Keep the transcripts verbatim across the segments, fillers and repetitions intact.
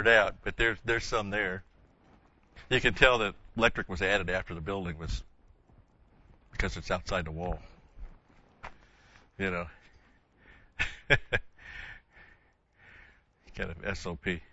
scattered out, but there's there's some there. You can tell that electric was added after the building was, because it's outside the wall. You know, kind of S O P.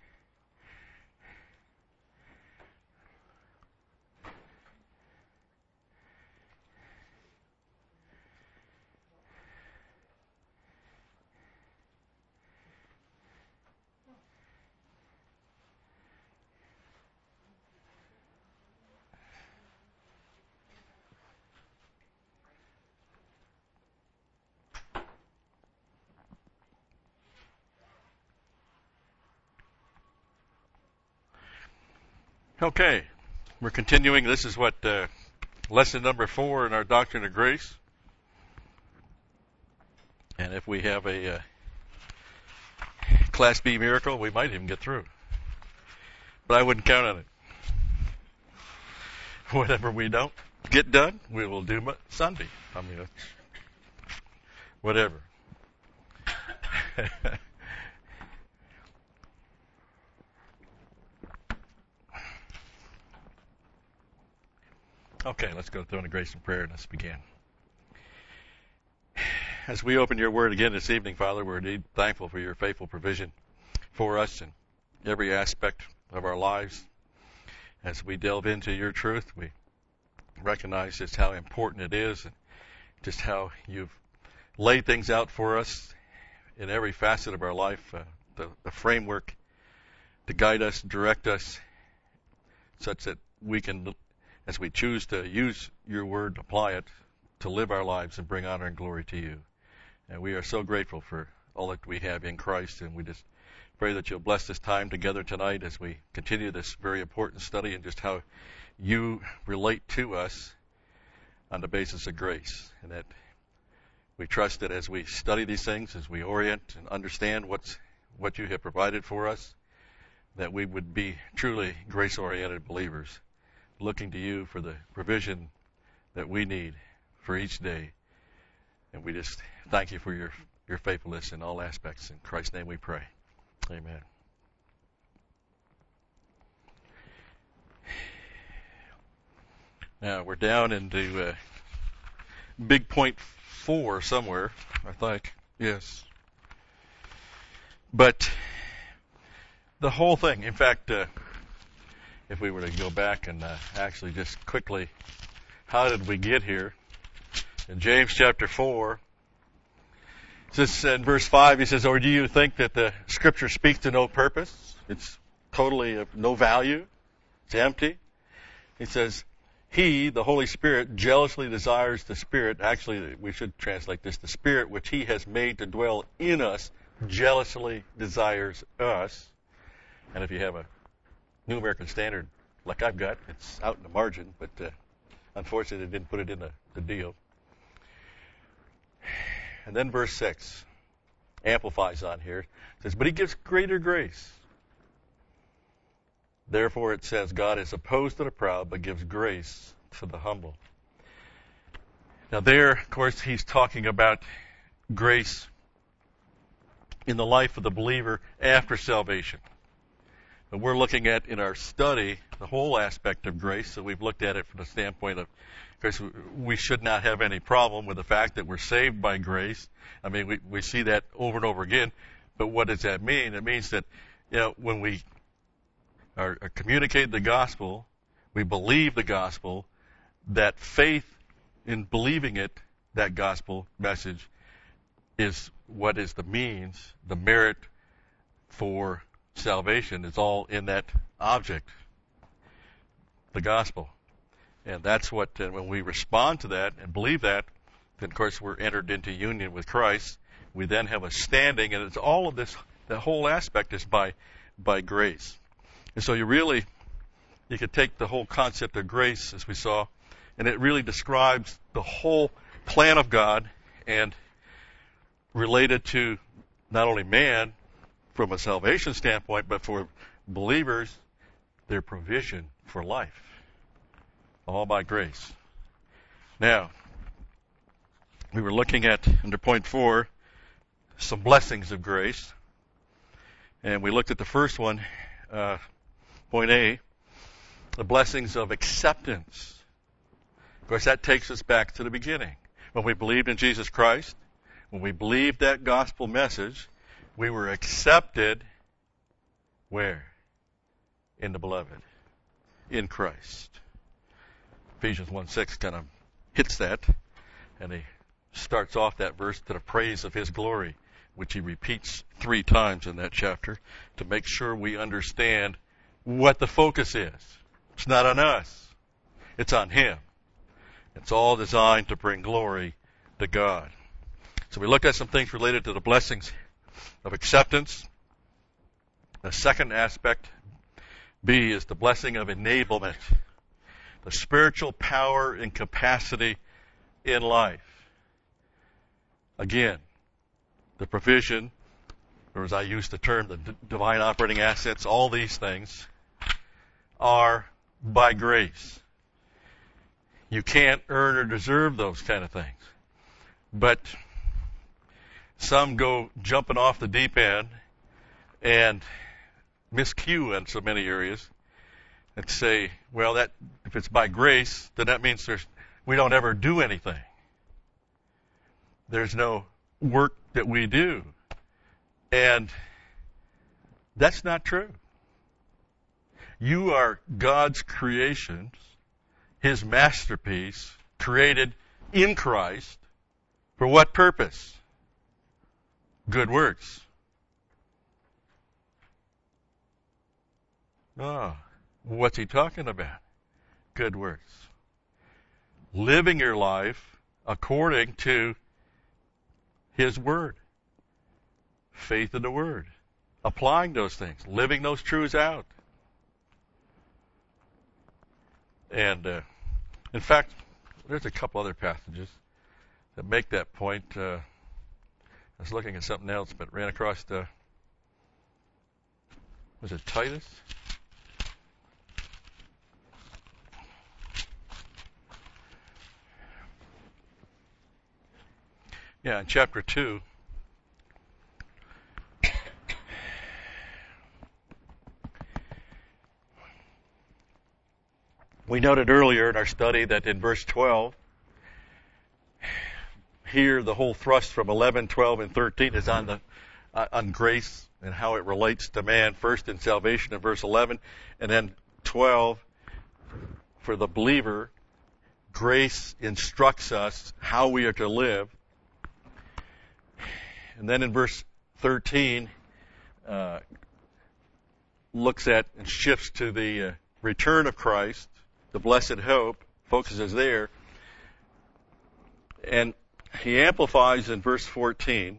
Okay, we're continuing. This is what uh, lesson number four in our Doctrine of Grace. And if we have a uh, Class B miracle, we might even get through. But I wouldn't count on it. Whatever we don't get done, we will do Sunday. I mean, whatever. Okay, let's go through the grace and prayer and let's begin. As we open your word again this evening, Father, we're indeed thankful for your faithful provision for us in every aspect of our lives. As we delve into your truth, we recognize just how important it is and just how you've laid things out for us in every facet of our life, uh, the, the framework to guide us, direct us, such that we can, as we choose to use your word, apply it, to live our lives and bring honor and glory to you. And we are so grateful for all that we have in Christ, and we just pray that you'll bless this time together tonight as we continue this very important study and just how you relate to us on the basis of grace. And that we trust that as we study these things, as we orient and understand what's what you have provided for us, that we would be truly grace-oriented believers, looking to you for the provision that we need for each day. And we just thank you for your, your faithfulness in all aspects. In Christ's name we pray. Amen. Now we're down into uh, big point four somewhere, I think. Yes. But the whole thing, in fact, uh, if we were to go back and uh, actually just quickly, how did we get here? In James chapter four, it says in verse five, he says, or do you think that the Scripture speaks to no purpose? It's totally of no value. It's empty. He says, he, the Holy Spirit, jealously desires the Spirit. Actually, we should translate this. The Spirit which he has made to dwell in us jealously desires us. And if you have a New American Standard like I've got, it's out in the margin, but uh, unfortunately they didn't put it in the, the deal. And then verse six amplifies on here. It says, but he gives greater grace. Therefore it says, God is opposed to the proud, but gives grace to the humble. Now there, of course, he's talking about grace in the life of the believer after salvation. And we're looking at, in our study, the whole aspect of grace. So we've looked at it from the standpoint of, of course, we should not have any problem with the fact that we're saved by grace. I mean, we, we see that over and over again. But what does that mean? It means that, you know, when we are, are communicate the gospel, we believe the gospel, that faith in believing it, that gospel message, is what is the means, the merit for salvation is all in that object, the gospel. And that's what, uh, when we respond to that and believe that, then of course we're entered into union with Christ. We then have a standing, and it's all of this, the whole aspect is by, by grace. And so you really, you could take the whole concept of grace, as we saw, and it really describes the whole plan of God and related to not only man, from a salvation standpoint, but for believers, their provision for life. All by grace. Now, we were looking at, under point four, some blessings of grace. And we looked at the first one uh, point A, the blessings of acceptance. Of course, that takes us back to the beginning. When we believed in Jesus Christ, when we believed that gospel message, we were accepted where? In the beloved, in Christ. Ephesians one six kind of hits that, and he starts off that verse to the praise of his glory, which he repeats three times in that chapter to make sure we understand what the focus is. It's not on us. It's on him. It's all designed to bring glory to God. So we looked at some things related to the blessings of acceptance. The second aspect, B, is the blessing of enablement, the spiritual power and capacity in life. Again, the provision, or as I use the term, the d- divine operating assets, all these things are by grace. You can't earn or deserve those kind of things. But some go jumping off the deep end and miscue in so many areas and say, well, that if it's by grace, then that means there's we don't ever do anything. There's no work that we do. And that's not true. You are God's creations, his masterpiece, created in Christ. For what purpose? Good works. Ah, what's he talking about? Good works. Living your life according to his word. Faith in the word. Applying those things. Living those truths out. And, uh, in fact, there's a couple other passages that make that point. Uh, I was looking at something else, but ran across the, was it Titus? Yeah, in chapter two. We noted earlier in our study that in verse twelve, here the whole thrust from eleven, twelve, and thirteen is on the uh, on grace and how it relates to man, first in salvation in verse eleven, and then twelve, for the believer, grace instructs us how we are to live. And then in verse thirteen, uh, looks at and shifts to the uh, return of Christ, the blessed hope, focuses there. And he amplifies in verse fourteen.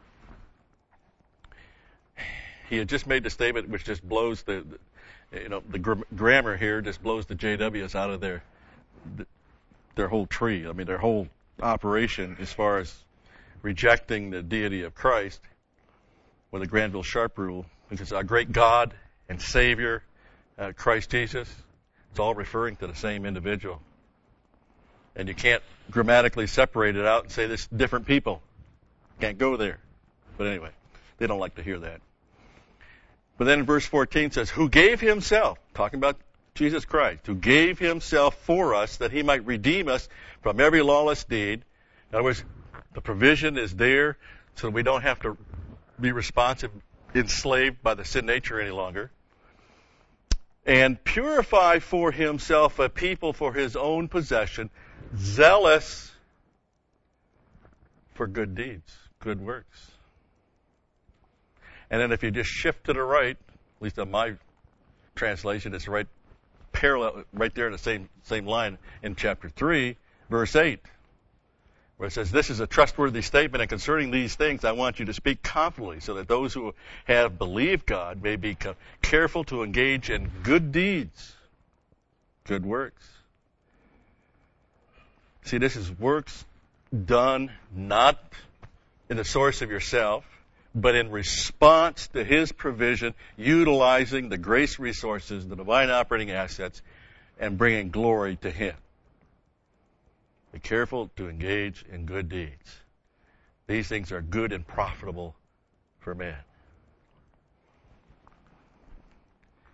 He had just made the statement which just blows the, the you know, the gr- grammar here just blows the J Ws out of their, their whole tree. I mean, their whole operation as far as rejecting the deity of Christ with the Granville Sharp rule, because our great God and Savior, uh, Christ Jesus, it's all referring to the same individual. And you can't grammatically separate it out and say this different people. Can't go there. But anyway, they don't like to hear that. But then in verse fourteen says, who gave himself, talking about Jesus Christ, who gave himself for us that he might redeem us from every lawless deed. In other words, the provision is there so that we don't have to be responsive, enslaved by the sin nature any longer. And purify for himself a people for his own possession, zealous for good deeds, good works. And then if you just shift to the right, at least on my translation, it's right parallel, right there in the same same line in chapter three, verse eight, where it says, this is a trustworthy statement, and concerning these things I want you to speak confidently, so that those who have believed God may be careful to engage in good deeds, good works. See, this is works done not in the source of yourself, but in response to his provision, utilizing the grace resources, the divine operating assets, and bringing glory to him. Be careful to engage in good deeds. These things are good and profitable for man.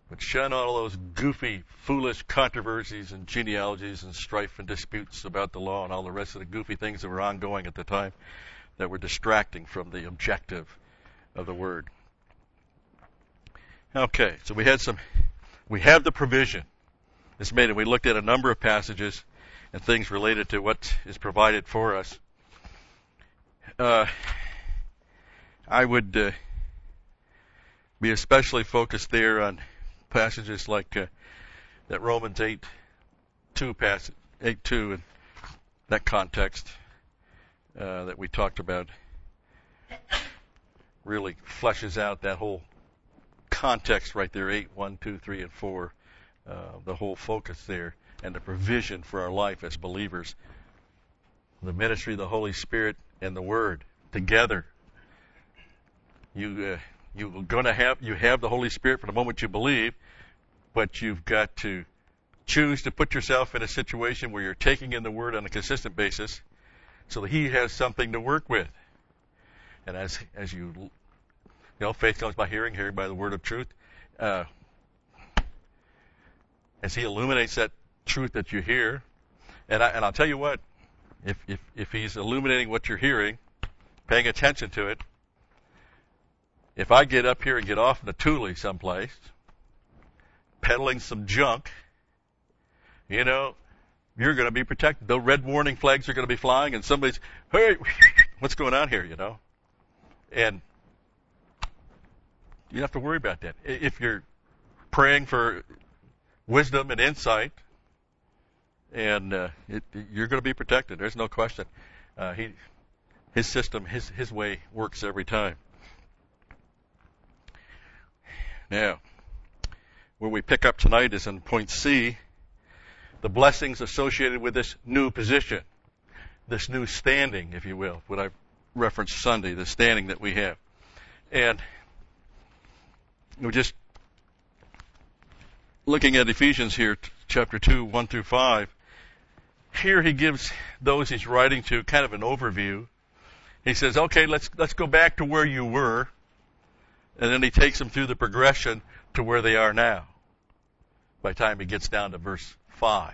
But shun all those goofy, foolish controversies and genealogies and strife and disputes about the law and all the rest of the goofy things that were ongoing at the time that were distracting from the objective of the Word. Okay, so we had some, we have the provision. It's made, and we looked at a number of passages and things related to what is provided for us. Uh, I would uh, be especially focused there on passages like uh, that Romans eight two passage, eight two, and that context uh, that we talked about really fleshes out that whole context right there, eight, one, two, three, and four, uh, the whole focus there, and the provision for our life as believers. The ministry of the Holy Spirit and the Word together. You uh, you're going to have you have the Holy Spirit from the moment you believe, but you've got to choose to put yourself in a situation where you're taking in the Word on a consistent basis, so that He has something to work with. And as as you you know, faith comes by hearing, hearing by the word of truth. Uh, as He illuminates that truth that you hear, and I and I'll tell you what, if if if He's illuminating what you're hearing, paying attention to it. If I get up here and get off in a Thule someplace, peddling some junk, you know, you're going to be protected. The red warning flags are going to be flying, and somebody's, hey, what's going on here, you know? And you don't have to worry about that. If you're praying for wisdom and insight, and uh, it, you're going to be protected. There's no question. Uh, he, his system, his his way works every time. Now, where we pick up tonight is in point C, the blessings associated with this new position, this new standing, if you will, what I referenced Sunday, the standing that we have. And we're just looking at Ephesians here, chapter two, one through five. Here he gives those he's writing to kind of an overview. He says, okay, let's let's go back to where you were. And then he takes them through the progression to where they are now, by the time he gets down to verse five.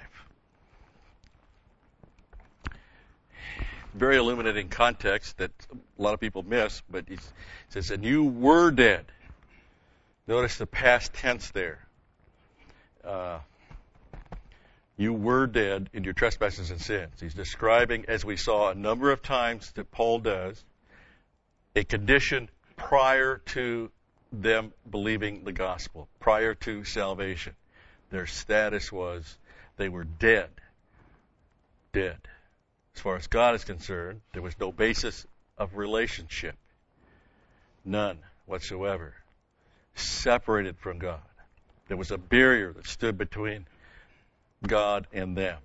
Very illuminating context that a lot of people miss, but he says, and you were dead. Notice the past tense there. Uh, you were dead in your trespasses and sins. He's describing, as we saw a number of times that Paul does, a condition prior to them believing the gospel, prior to salvation. Their status was they were dead. Dead. As far as God is concerned, there was no basis of relationship. None whatsoever. Separated from God. There was a barrier that stood between God and them.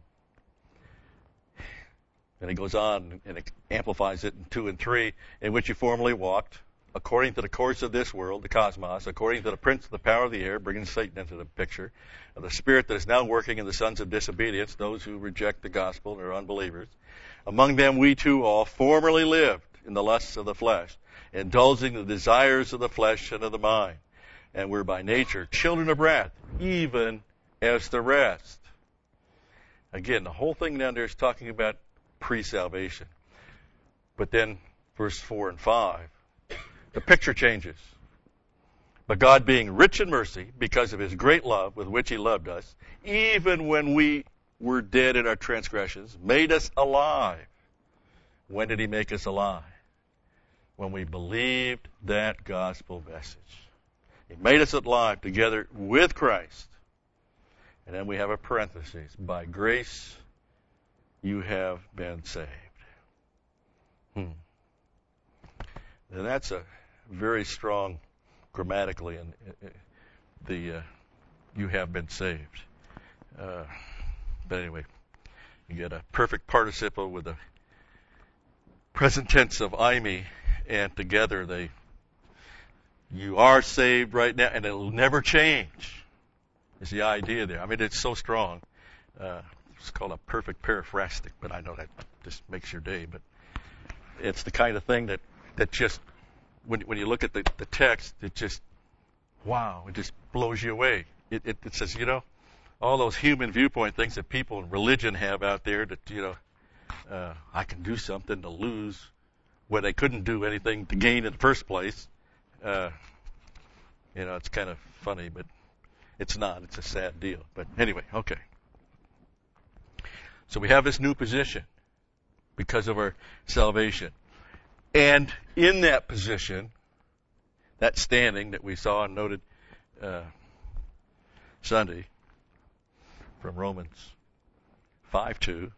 And he goes on and it amplifies it in two and three, in which you formerly walked, according to the course of this world, the cosmos, according to the prince of the power of the air, bringing Satan into the picture, of the spirit that is now working in the sons of disobedience, those who reject the gospel and are unbelievers. Among them we too all formerly lived in the lusts of the flesh, indulging the desires of the flesh and of the mind, and were by nature children of wrath, even as the rest. Again, the whole thing down there is talking about pre-salvation. But then, verse four and five, the picture changes. But God, being rich in mercy, because of His great love with which He loved us, even when we were dead in our transgressions, made us alive. When did He make us alive? When we believed that gospel message. He made us alive together with Christ. And then we have a parenthesis. By grace you have been saved. Hmm. And that's a very strong grammatically, and the uh, you have been saved. Uh, but anyway, you get a perfect participle with a present tense of eimi, and together they you are saved right now, and it'll never change. Is the idea there? I mean, it's so strong. Uh, it's called a perfect paraphrastic, but I know that just makes your day. But it's the kind of thing that that just When, when you look at the, the text, it just, wow, it just blows you away. it, it, it says, you know, all those human viewpoint things that people in religion have out there that, you know, uh, I can do something to lose where they couldn't do anything to gain in the first place. Uh, you know, it's kind of funny, but it's not. It's a sad deal. But anyway, okay. So we have this new position because of our salvation. And in that position, that standing that we saw and noted uh, Sunday from Romans five two,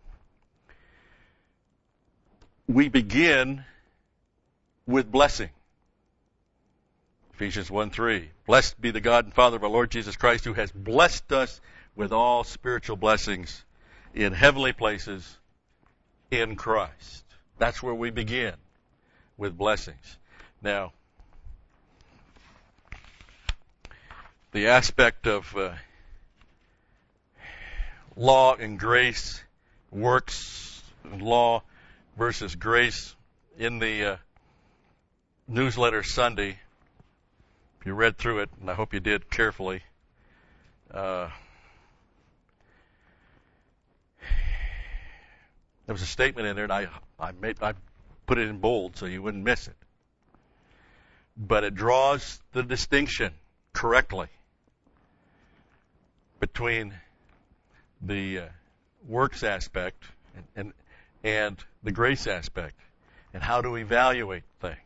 we begin with blessing. Ephesians one three, blessed be the God and Father of our Lord Jesus Christ, who has blessed us with all spiritual blessings in heavenly places in Christ. That's where we begin, with blessings. Now, the aspect of uh, law and grace, works and law versus grace in the uh, newsletter Sunday, if you read through it, and I hope you did carefully, uh, there was a statement in there, and I I made I put it in bold so you wouldn't miss it. But it draws the distinction correctly between the uh, works aspect and, and and the grace aspect, and how to evaluate things.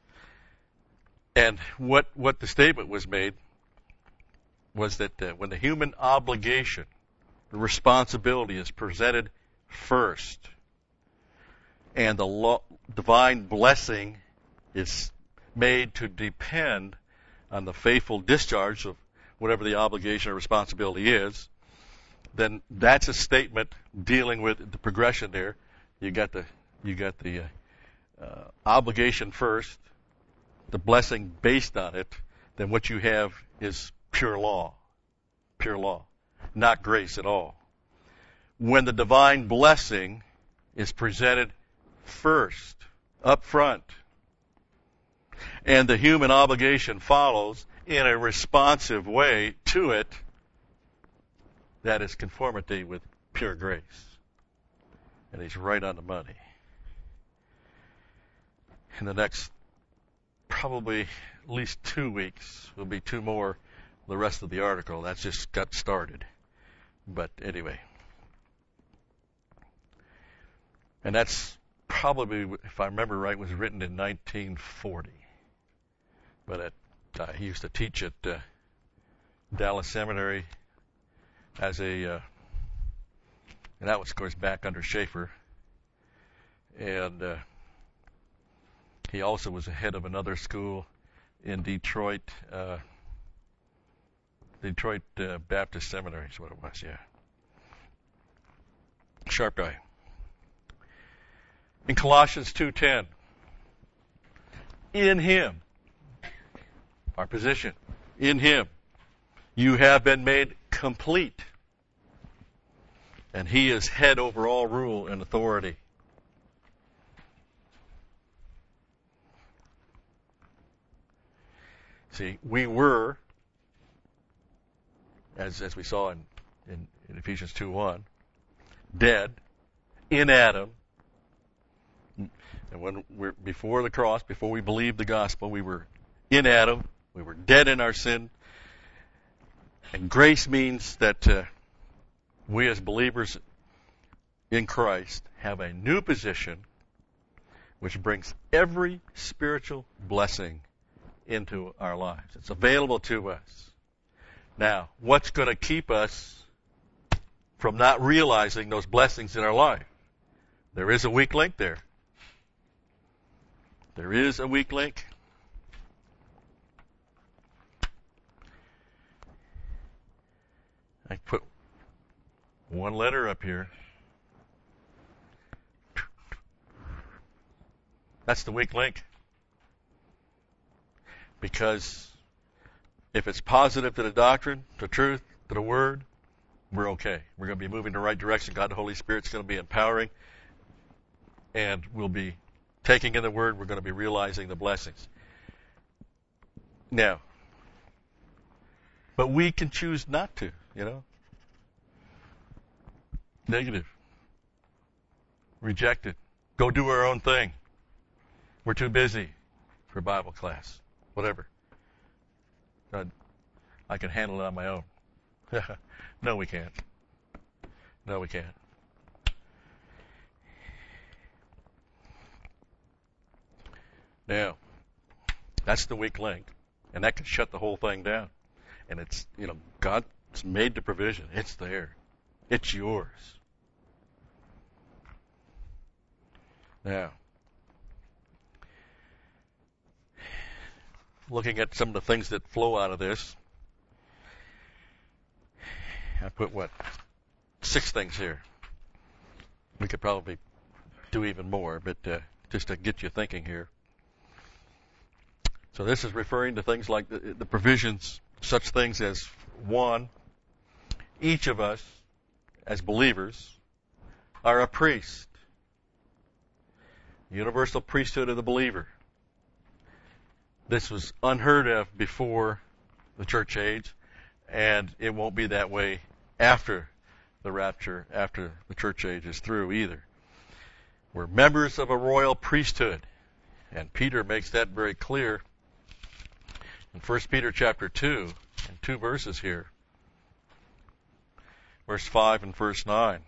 And what what the statement was made was that uh, when the human obligation, the responsibility is presented first, and the law, divine blessing is made to depend on the faithful discharge of whatever the obligation or responsibility is, then that's a statement dealing with the progression there. You got the you got the uh, uh, obligation first, the blessing based on it. Then what you have is pure law, pure law, not grace at all. When the divine blessing is presented first, up front, and the human obligation follows in a responsive way to it, that is conformity with pure grace. And he's right on the money. In the next probably at least two weeks, will be two more, the rest of the article. That's just got started. But anyway. And that's probably, if I remember right, was written in nineteen forty. But at, uh, he used to teach at uh, Dallas Seminary as a, uh, and that was, of course, back under Schaeffer. And uh, he also was the head of another school in Detroit, uh, Detroit uh, Baptist Seminary is what it was, yeah. Sharp guy. In Colossians two ten, in him, our position, in him, you have been made complete. And he is head over all rule and authority. See, we were, as as we saw in, in, in Ephesians two one, dead in Adam. And when we're before the cross, before we believed the gospel, we were in Adam. We were dead in our sin. And grace means that uh, we as believers in Christ have a new position which brings every spiritual blessing into our lives. It's available to us. Now, what's going to keep us from not realizing those blessings in our life? There is a weak link there. There is a weak link. I put one letter up here. That's the weak link. Because if it's positive to the doctrine, to truth, to the word, we're okay. We're going to be moving in the right direction. God the Holy Spirit's going to be empowering. And we'll be taking in the word. We're going to be realizing the blessings. Now, But we can choose not to, you know. Negative. Reject it. Go do our own thing. We're too busy for Bible class. Whatever. God, I can handle it on my own. No, we can't. No, we can't. Now, that's the weak link, and that can shut the whole thing down. And it's, you know, God's made the provision. It's there. It's yours. Now, looking at some of the things that flow out of this, I put what? Six things here. We could probably do even more, but uh, just to get you thinking here. So this is referring to things like the, the provisions, such things as, one, each of us, as believers, are a priest. Universal priesthood of the believer. This was unheard of before the church age, and it won't be that way after the rapture, after the church age is through either. We're members of a royal priesthood, and Peter makes that very clear in First Peter chapter two, and two verses here, verse five and verse nine.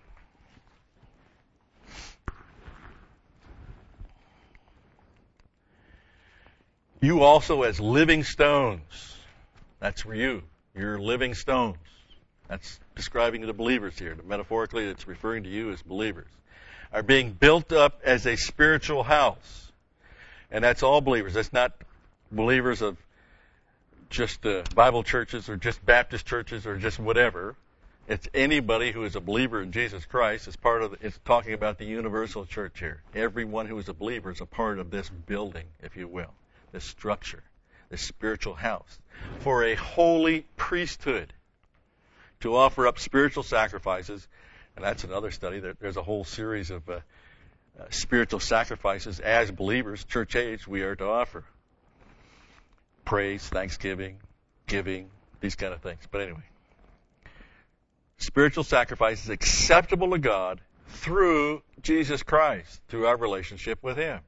You also as living stones, that's for you, you're living stones. That's describing the believers here. Metaphorically, it's referring to you as believers. Are being built up as a spiritual house. And that's all believers. That's not believers of just uh, Bible churches or just Baptist churches or just whatever. It's anybody who is a believer in Jesus Christ. It's part of. The, it's talking about the universal church here. Everyone who is a believer is a part of this building, if you will, this structure, this spiritual house, for a holy priesthood, to offer up spiritual sacrifices. And that's another study. There's a whole series of uh, uh, spiritual sacrifices as believers, church age, we are to offer. Praise, thanksgiving, giving, these kind of things. But anyway, spiritual sacrifices acceptable to God through Jesus Christ, through our relationship with Him.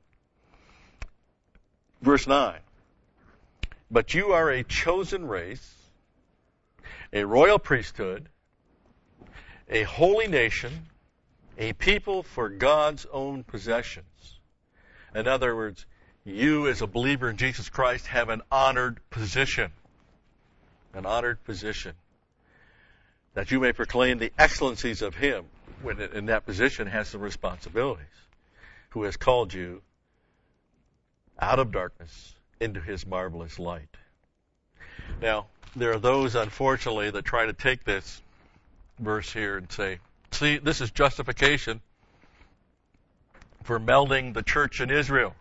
Verse nine. But you are a chosen race, a royal priesthood, a holy nation, a people for God's own possessions. In other words, you as a believer in Jesus Christ have an honored position. An honored position. That you may proclaim the excellencies of Him, when in that position has some responsibilities, who has called you out of darkness into His marvelous light. Now, there are those, unfortunately, that try to take this verse here and say, see, this is justification for melding the church in Israel.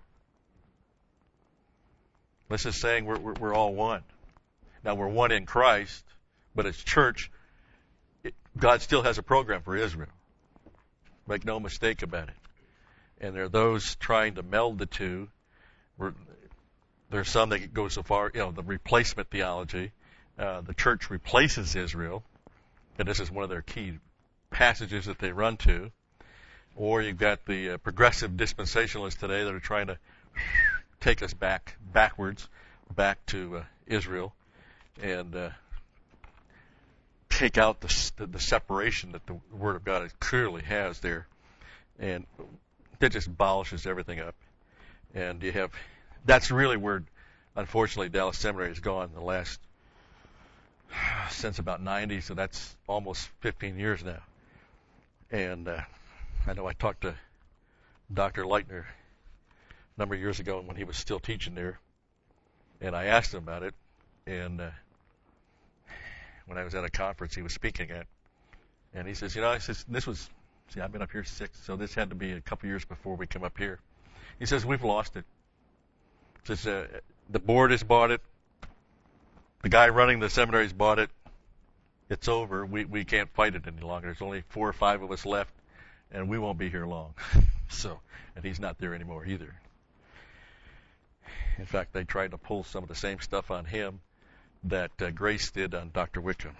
This is saying we're, we're, we're all one. Now, we're one in Christ, but as church, it, God still has a program for Israel. Make no mistake about it. And there are those trying to meld the two. We're, there's some that go so far, you know, the replacement theology. Uh, the church replaces Israel. And this is one of their key passages that they run to. Or you've got the uh, progressive dispensationalists today that are trying to take us back, backwards, back to uh, Israel, and uh, take out the, the, the separation that the Word of God clearly has there. And that just abolishes everything up. And you have, that's really where, unfortunately, Dallas Seminary has gone in the last, since about ninety, so that's almost fifteen years now. And uh, I know I talked to Doctor Leitner a number of years ago when he was still teaching there, and I asked him about it, and uh, when I was at a conference he was speaking at, and he says, you know, he says, this was, see, I've been up here six, so this had to be a couple years before we come up here. He says, we've lost it. He says, uh, the board has bought it. The guy running the seminary has bought it. It's over. We we can't fight it any longer. There's only four or five of us left, and we won't be here long. So, and he's not there anymore either. In fact, they tried to pull some of the same stuff on him that uh, Grace did on Doctor Wickham.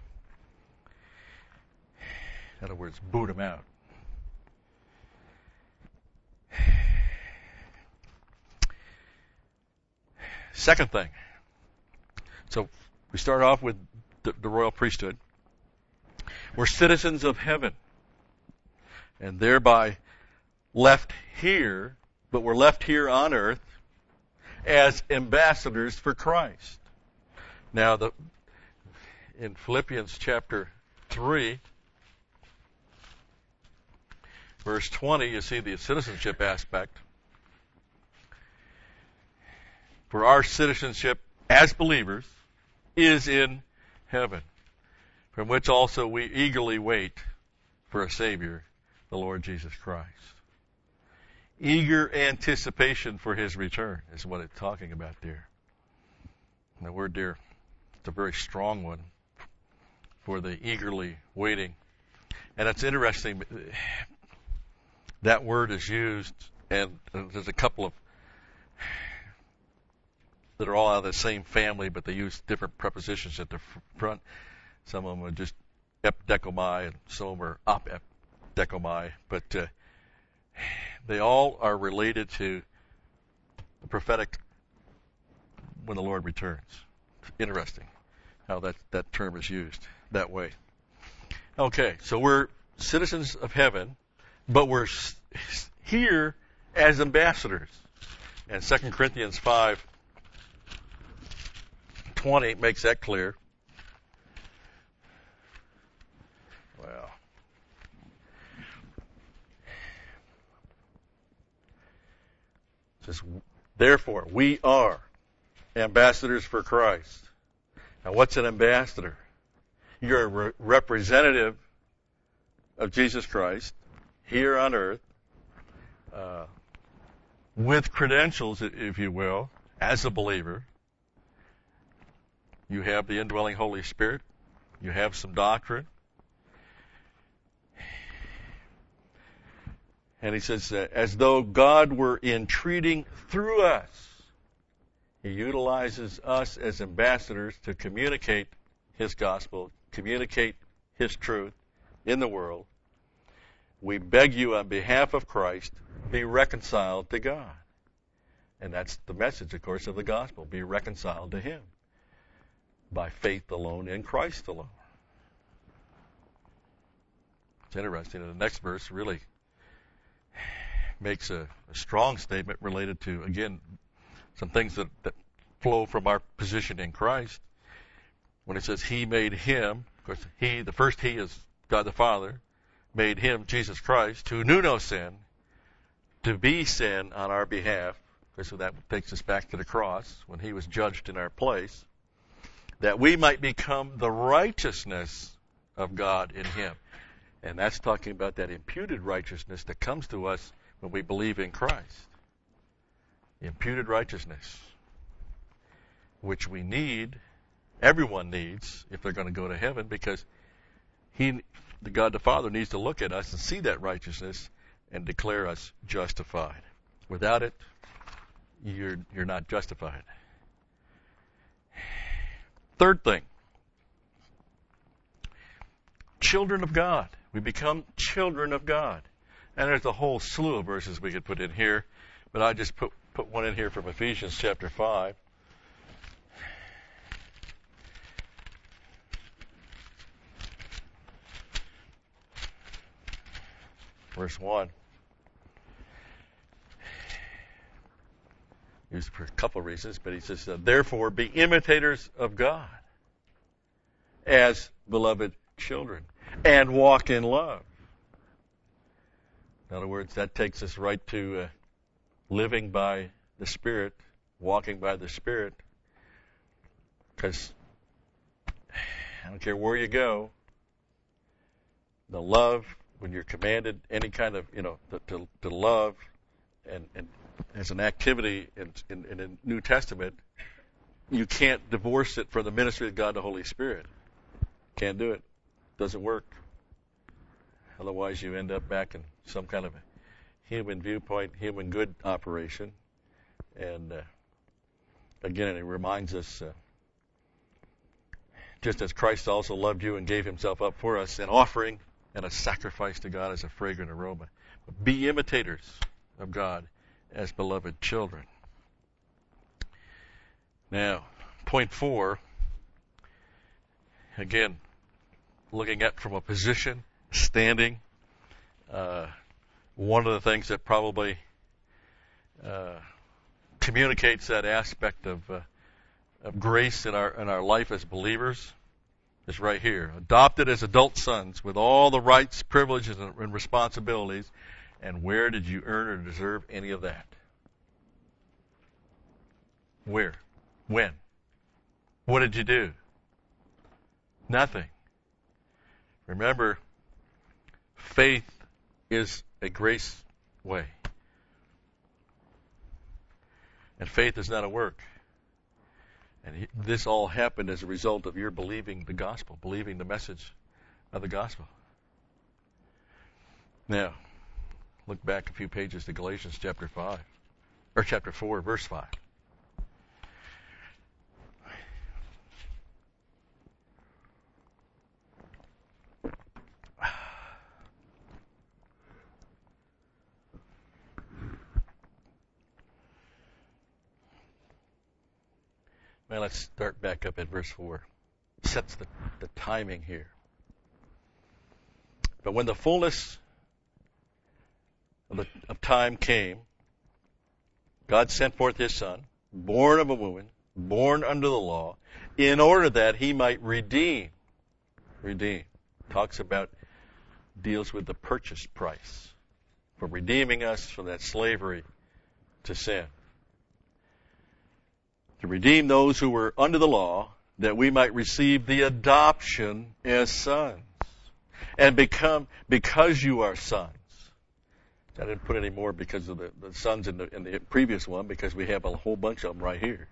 In other words, boot him out. Second thing. So we start off with the, the royal priesthood. We're citizens of heaven, and thereby left here, but we're left here on earth as ambassadors for Christ. Now, the, in Philippians chapter three, verse twenty, you see the citizenship aspect. For our citizenship as believers is in heaven, from which also we eagerly wait for a Savior, the Lord Jesus Christ. Eager anticipation for His return is what it's talking about there. And the word there, it's a very strong one for the eagerly waiting. And it's interesting, that word is used, and there's a couple of that are all out of the same family, but they use different prepositions at the front. Some of them are just epdecomai, and some of them are opepdecomai. But uh, they all are related to the prophetic when the Lord returns. It's interesting how that, that term is used that way. Okay, so we're citizens of heaven, but we're here as ambassadors. And Second Corinthians five twenty makes that clear. Well, it says, therefore, we are ambassadors for Christ. Now, what's an ambassador? You're a re- representative of Jesus Christ here on earth, uh, with credentials, if you will, as a believer. You have the indwelling Holy Spirit. You have some doctrine. And he says, uh, as though God were entreating through us, He utilizes us as ambassadors to communicate His gospel, communicate His truth in the world. We beg you on behalf of Christ, be reconciled to God. And that's the message, of course, of the gospel. Be reconciled to Him by faith alone in Christ alone. It's interesting. And the next verse really makes a, a strong statement related to, again, some things that, that flow from our position in Christ. When it says He made Him, of course, He, the first He is God the Father, made Him, Jesus Christ, who knew no sin, to be sin on our behalf. So that takes us back to the cross when He was judged in our place, that we might become the righteousness of God in Him. And that's talking about that imputed righteousness that comes to us when we believe in Christ. Imputed righteousness, which we need, everyone needs, if they're going to go to heaven, because He, the God the Father, needs to look at us and see that righteousness and declare us justified. Without it, you're you're not justified. Third thing, children of God. We become children of God. And there's a whole slew of verses we could put in here, but I just put, put one in here from Ephesians chapter five. Verse one. Used for a couple of reasons, but he says, therefore be imitators of God as beloved children and walk in love. In other words, that takes us right to uh, living by the Spirit, walking by the Spirit, because I don't care where you go, the love, when you're commanded any kind of, you know, to, to, to love and, and as an activity in, in, in the New Testament, you can't divorce it from the ministry of God the Holy Spirit. Can't do it. Doesn't work. Otherwise, you end up back in some kind of a human viewpoint, human good operation. And uh, again, it reminds us uh, just as Christ also loved you and gave himself up for us, an offering and a sacrifice to God as a fragrant aroma. But be imitators of God as beloved children. Now, point four, again, looking at from a position, standing, uh, one of the things that probably uh, communicates that aspect of uh, of grace in our in our life as believers is right here. Adopted as adult sons with all the rights, privileges, and, and responsibilities. And where did you earn or deserve any of that? Where? When? What did you do? Nothing. Remember, faith is a grace way. And faith is not a work. And he, this all happened as a result of your believing the gospel, believing the message of the gospel. Now, look back a few pages to Galatians chapter five, or chapter four, verse five. Well, let's start back up at verse four. Sets the, the timing here. But when the fullness of, the, of time came, God sent forth his Son, born of a woman, born under the law, in order that he might redeem. Redeem. Talks about, deals with the purchase price for redeeming us from that slavery to sin. To redeem those who were under the law, that we might receive the adoption as sons. And become, because you are sons. I didn't put any more because of the, the sons in the, in the previous one, because we have a whole bunch of them right here.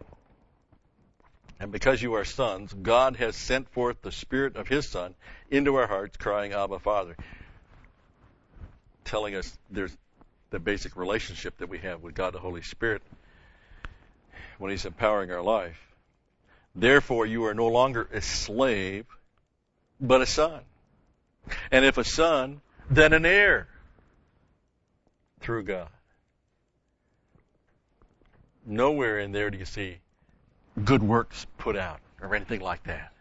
And because you are sons, God has sent forth the Spirit of his Son into our hearts, crying, Abba, Father. Telling us there's the basic relationship that we have with God the Holy Spirit when he's empowering our life. Therefore, you are no longer a slave, but a son. And if a son, then an heir through God. Nowhere in there do you see good works put out or anything like that.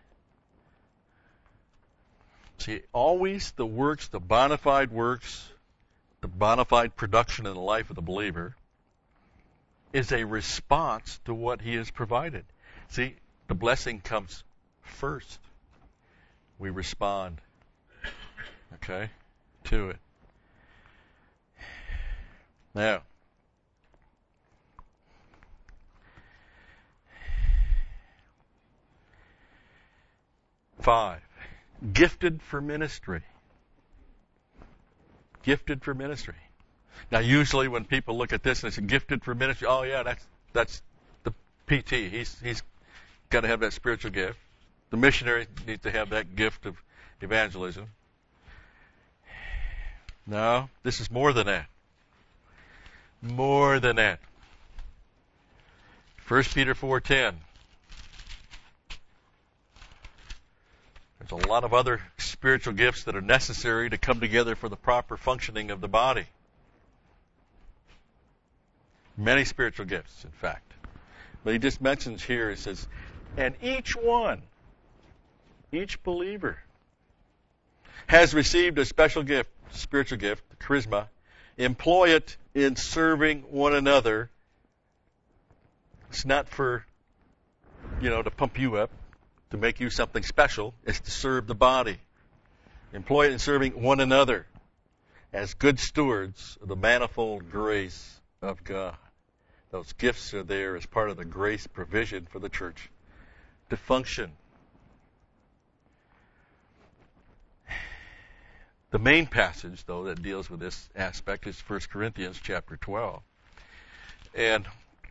See, always the works, the bona fide works, the bona fide production in the life of the believer is a response to what he has provided. See, the blessing comes first. We respond, okay, to it. Now, five, gifted for ministry. Gifted for ministry. Now, usually when people look at this and say gifted for ministry, oh yeah, that's that's the P T. He's he's got to have that spiritual gift. The missionary needs to have that gift of evangelism. No, this is more than that. More than that. First Peter four ten. There's a lot of other spiritual gifts that are necessary to come together for the proper functioning of the body. Many spiritual gifts, in fact. But he just mentions here, he says, and each one, each believer, has received a special gift, spiritual gift, charisma. Employ it in serving one another. It's not for, you know, to pump you up, to make you something special. It's to serve the body. Employ it in serving one another as good stewards of the manifold grace of God. Those gifts are there as part of the grace provision for the church to function. The main passage, though, that deals with this aspect is First Corinthians chapter twelve. And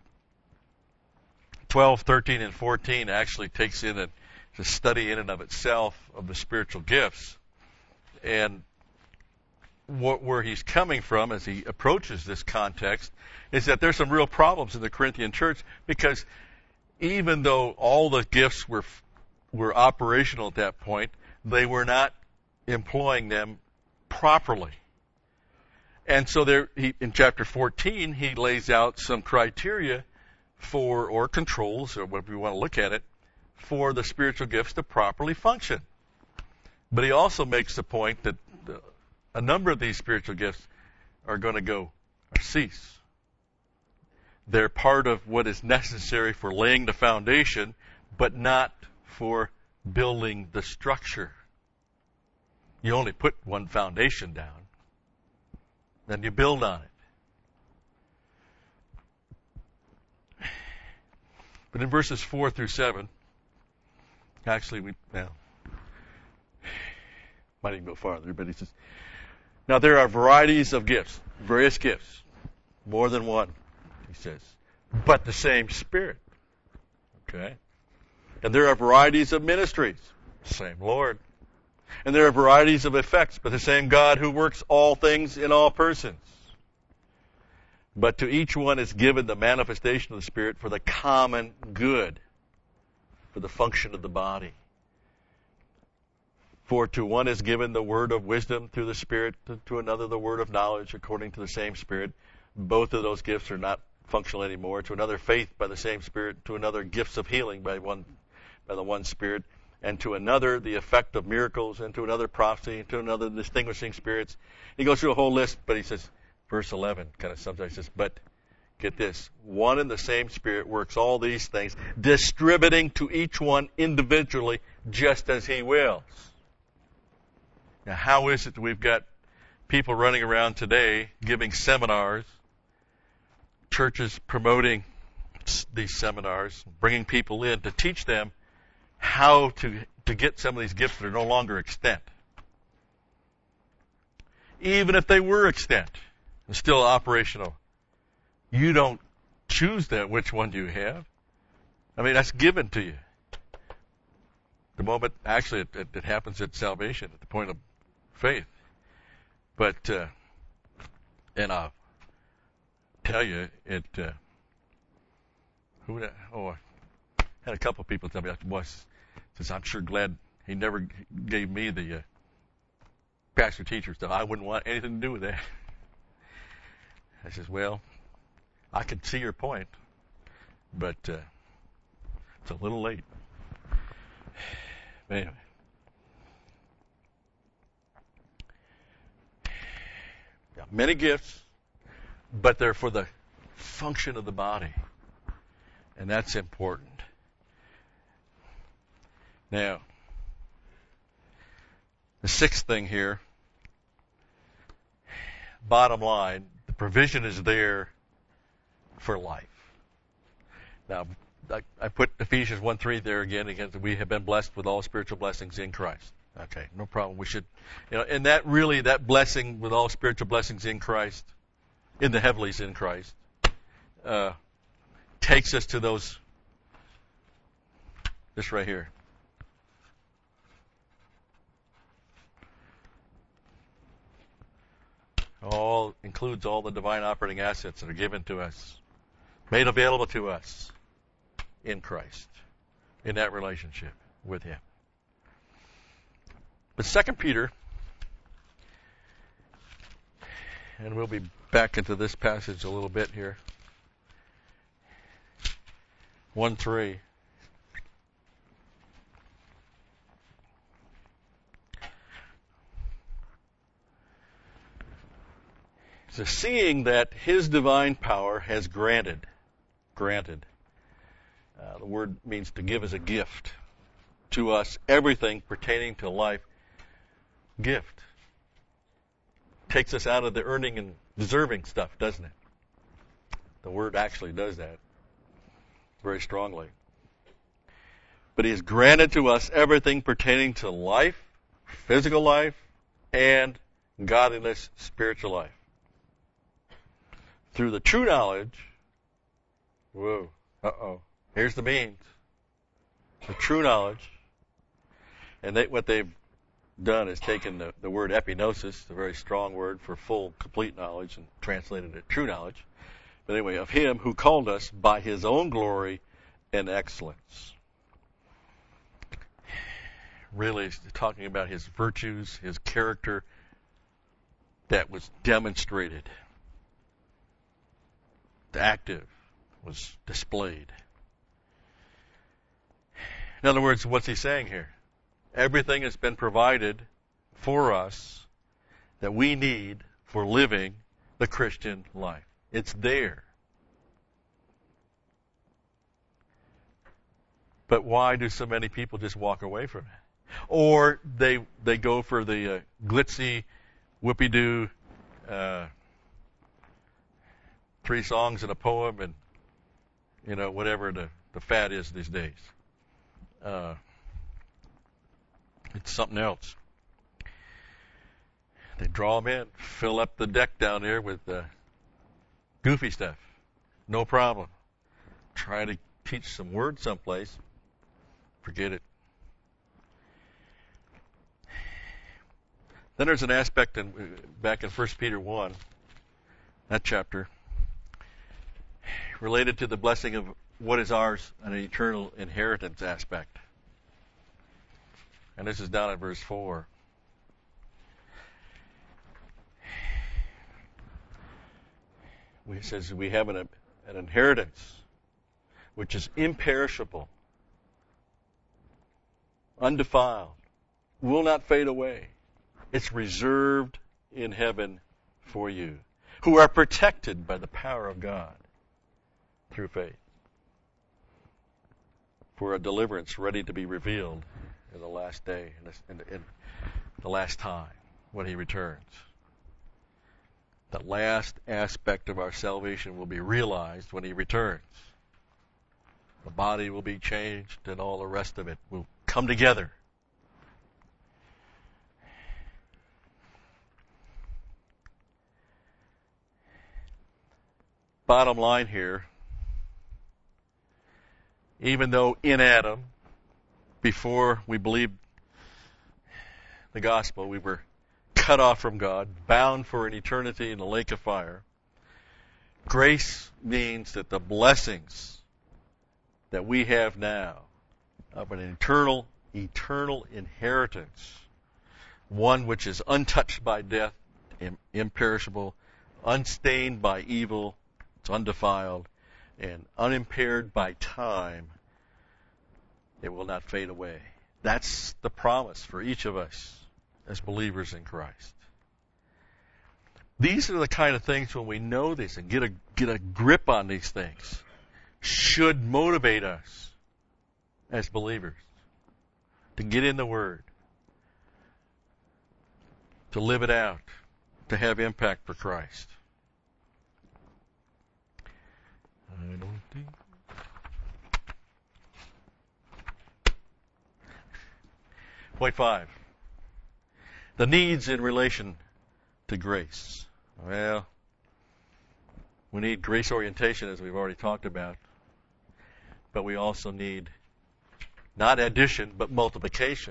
twelve, thirteen, and fourteen actually takes in a, a study in and of itself of the spiritual gifts. And what, where he's coming from as he approaches this context is that there's some real problems in the Corinthian church, because even though all the gifts were were operational at that point, they were not employing them properly. And so there, he, in chapter fourteen, he lays out some criteria for, or controls, or whatever you want to look at it, for the spiritual gifts to properly function. But he also makes the point that the, a number of these spiritual gifts are going to go, or cease. They're part of what is necessary for laying the foundation, but not for building the structure. You only put one foundation down, then you build on it. But in verses four through seven, actually, we now might even go farther, but he says, now there are varieties of gifts, various gifts, more than one, he says, but the same Spirit. Okay? And there are varieties of ministries, same Lord. And there are varieties of effects, but the same God who works all things in all persons. But to each one is given the manifestation of the Spirit for the common good, for the function of the body. For to one is given the word of wisdom through the Spirit, to, to another the word of knowledge according to the same Spirit. Both of those gifts are not functional anymore. To another faith by the same Spirit, to another gifts of healing by one by the one Spirit, and to another the effect of miracles, and to another prophecy, and to another distinguishing spirits. He goes through a whole list, but he says, verse eleven kind of sums it. He says, but get this, one and the same Spirit works all these things, distributing to each one individually just as He wills. Now, how is it that we've got people running around today giving seminars, churches promoting these seminars, bringing people in to teach them how to, to get some of these gifts that are no longer extant? Even if they were extant and still operational, you don't choose that which one you have. I mean, that's given to you. The moment, actually, it, it, it happens at salvation, at the point of faith. But, uh, and I'll tell you, it, uh, who, oh, I had a couple of people tell me, boy, says, I'm sure glad He never gave me the uh, pastor teacher stuff. I wouldn't want anything to do with that. I says, well, I can see your point, but uh, it's a little late. But anyway. Yeah, many gifts, but they're for the function of the body. And that's important. Now, the sixth thing here, bottom line, the provision is there for life. Now, I, I put Ephesians one three there again, again, we have been blessed with all spiritual blessings in Christ. Okay, no problem. We should, you know, and that really, that blessing with all spiritual blessings in Christ, in the heavenlies in Christ, uh, takes us to those, this right here. All includes all the divine operating assets that are given to us, made available to us in Christ, in that relationship with Him. But Second Peter, and we'll be back into this passage a little bit here, one three. So seeing that His divine power has granted, granted, uh, the word means to give as a gift to us everything pertaining to life. Gift. Takes us out of the earning and deserving stuff, doesn't it? The word actually does that very strongly. But He has granted to us everything pertaining to life, physical life, and godliness, spiritual life. Through the true knowledge, whoa, uh-oh, here's the means. The true knowledge, and they, what they've done is taken the, the word epignosis, the very strong word for full, complete knowledge, and translated it true knowledge. But anyway, of Him who called us by His own glory and excellence. really is talking about his virtues, his character that was demonstrated. The active was displayed. In other words, what's he saying here? Everything has been provided for us that we need for living the Christian life. It's there. But why do so many people just walk away from it? Or they they go for the uh, glitzy, whoopie-doo, uh, three songs and a poem, and you know whatever the, the fad is these days. Uh, it's something else. They draw them in, fill up the deck down there with uh, goofy stuff. No problem. Try to teach some words someplace. Forget it. Then there's an aspect in, back in First Peter one, that chapter, related to the blessing of what is ours, an eternal inheritance aspect. And this is down in verse four. It says we have an, an inheritance which is imperishable, undefiled, will not fade away. It's reserved in heaven for you, who are protected by the power of God through faith, for a deliverance ready to be revealed in the last day, in the, in the last time when He returns. The last aspect of our salvation will be realized when He returns. The body will be changed and all the rest of it will come together. Bottom line here, even though in Adam, before we believed the gospel, we were cut off from God, bound for an eternity in the lake of fire, grace means that the blessings that we have now of an eternal, eternal inheritance, one which is untouched by death, imperishable, unstained by evil, it's undefiled, and unimpaired by time, it will not fade away. That's the promise for each of us as believers in Christ. These are the kind of things, when we know this and get a get a grip on these things, should motivate us as believers to get in the Word, to live it out, to have impact for Christ. I don't think. Point five. The needs in relation to grace. Well, we need grace orientation, as we've already talked about. But we also need not addition, but multiplication.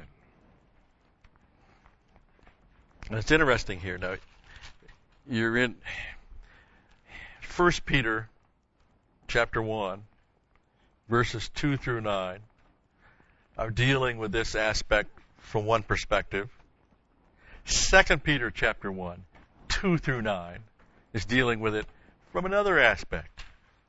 And it's interesting here. Now, you're in First Peter chapter one, verses two through nine, are dealing with this aspect from one perspective. Second Peter chapter one, two through nine, is dealing with it from another aspect.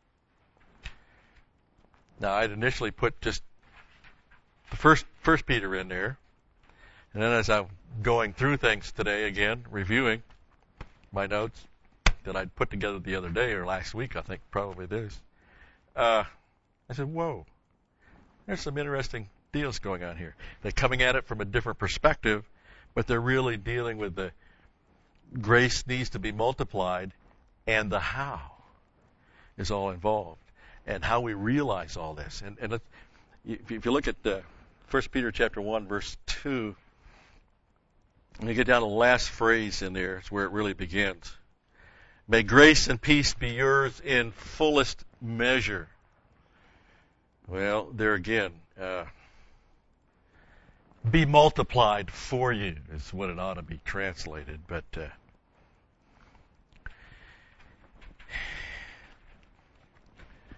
Now, I'd initially put just the first First Peter in there, and then as I'm going through things today again, reviewing my notes that I'd put together the other day or last week, I think probably this, uh, I said, whoa, there's some interesting deals going on here. They're coming at it from a different perspective, but they're really dealing with the grace needs to be multiplied, and the how is all involved, and how we realize all this. And, and if you look at uh, First Peter chapter one, verse two, and you get down to the last phrase in there, it's where it really begins. May grace and peace be yours in fullest measure. Well, there again, uh, be multiplied for you is what it ought to be translated. But uh,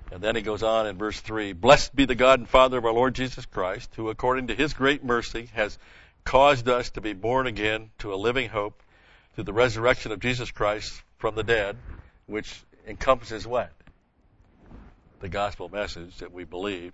And then he goes on in verse three, blessed be the God and Father of our Lord Jesus Christ, who according to his great mercy has caused us to be born again to a living hope through the resurrection of Jesus Christ from the dead, which encompasses what? The gospel message that we believe.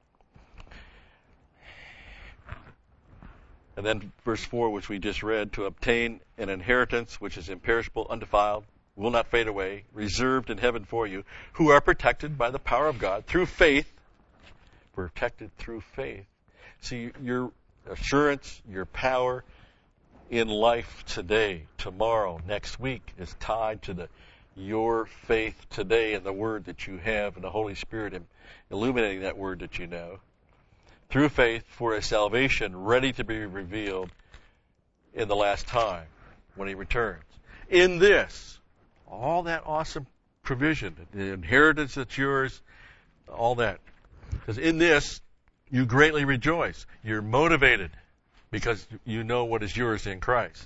And then verse four, which we just read, to obtain an inheritance which is imperishable, undefiled, will not fade away, reserved in heaven for you, who are protected by the power of God through faith. Protected through faith. See, your assurance, your power in life today, tomorrow, next week is tied to the your faith today and the word that you have and the Holy Spirit illuminating that word that you know. Through faith for a salvation ready to be revealed in the last time when he returns. In this, all that awesome provision, the inheritance that's yours, all that. Because in this, you greatly rejoice. You're motivated because you know what is yours in Christ.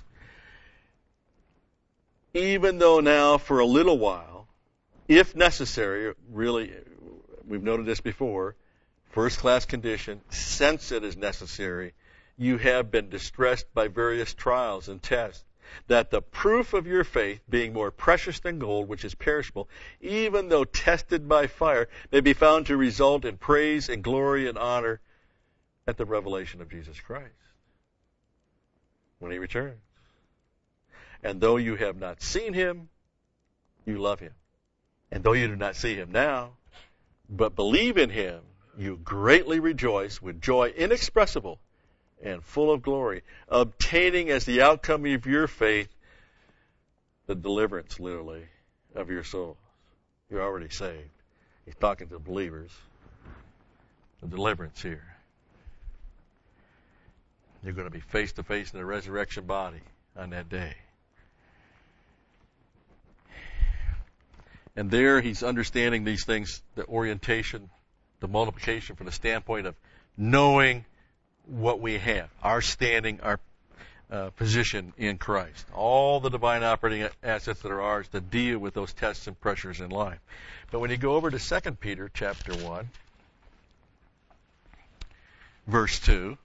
Even though now for a little while, if necessary, really, we've noted this before, first class condition, since it is necessary, you have been distressed by various trials and tests, that the proof of your faith, being more precious than gold, which is perishable, even though tested by fire, may be found to result in praise and glory and honor at the revelation of Jesus Christ when he returns. And though you have not seen him, you love him. And though you do not see him now, but believe in him, you greatly rejoice with joy inexpressible and full of glory, obtaining as the outcome of your faith the deliverance, literally, of your souls. You're already saved. He's talking to believers. The deliverance here. You're going to be face to face in the resurrection body on that day. And there he's understanding these things, the orientation, the multiplication from the standpoint of knowing what we have, our standing, our uh, position in Christ. All the divine operating assets that are ours to deal with those tests and pressures in life. But when you go over to Second Peter chapter one, verse two,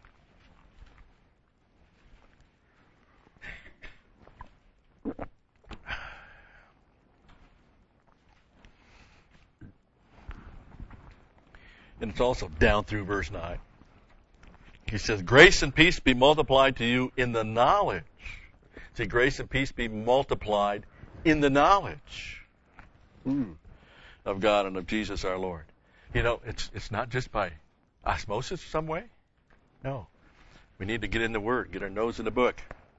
and it's also down through verse nine. He says, grace and peace be multiplied to you in the knowledge. See, grace and peace be multiplied in the knowledge Ooh, of God and of Jesus our Lord. You know, it's it's not just by osmosis some way. No. We need to get in the Word, get our nose in the book.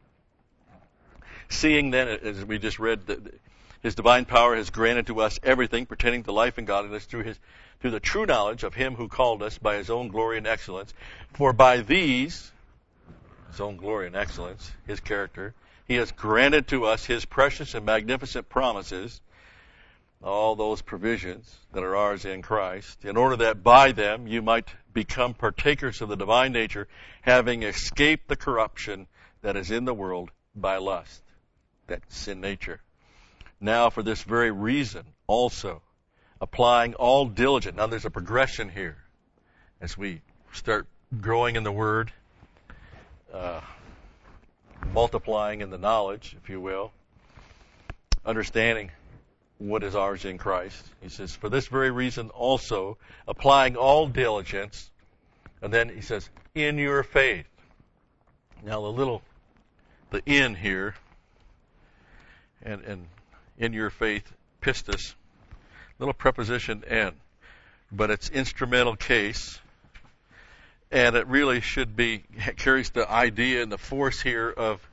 Seeing then, as we just read, that his divine power has granted to us everything pertaining to life and godliness through his through the true knowledge of him who called us by his own glory and excellence. For by these, his own glory and excellence, his character, he has granted to us his precious and magnificent promises, all those provisions that are ours in Christ, in order that by them you might become partakers of the divine nature, having escaped the corruption that is in the world by lust. That's sin nature. Now for this very reason also, applying all diligence. Now there's a progression here as we start growing in the Word, uh, multiplying in the knowledge, if you will, understanding what is ours in Christ. He says, for this very reason also, applying all diligence, and then he says, in your faith. Now the little, the in here, and, and in your faith, pistis, little preposition en, but it's instrumental case, and it really should be, carries the idea and the force here of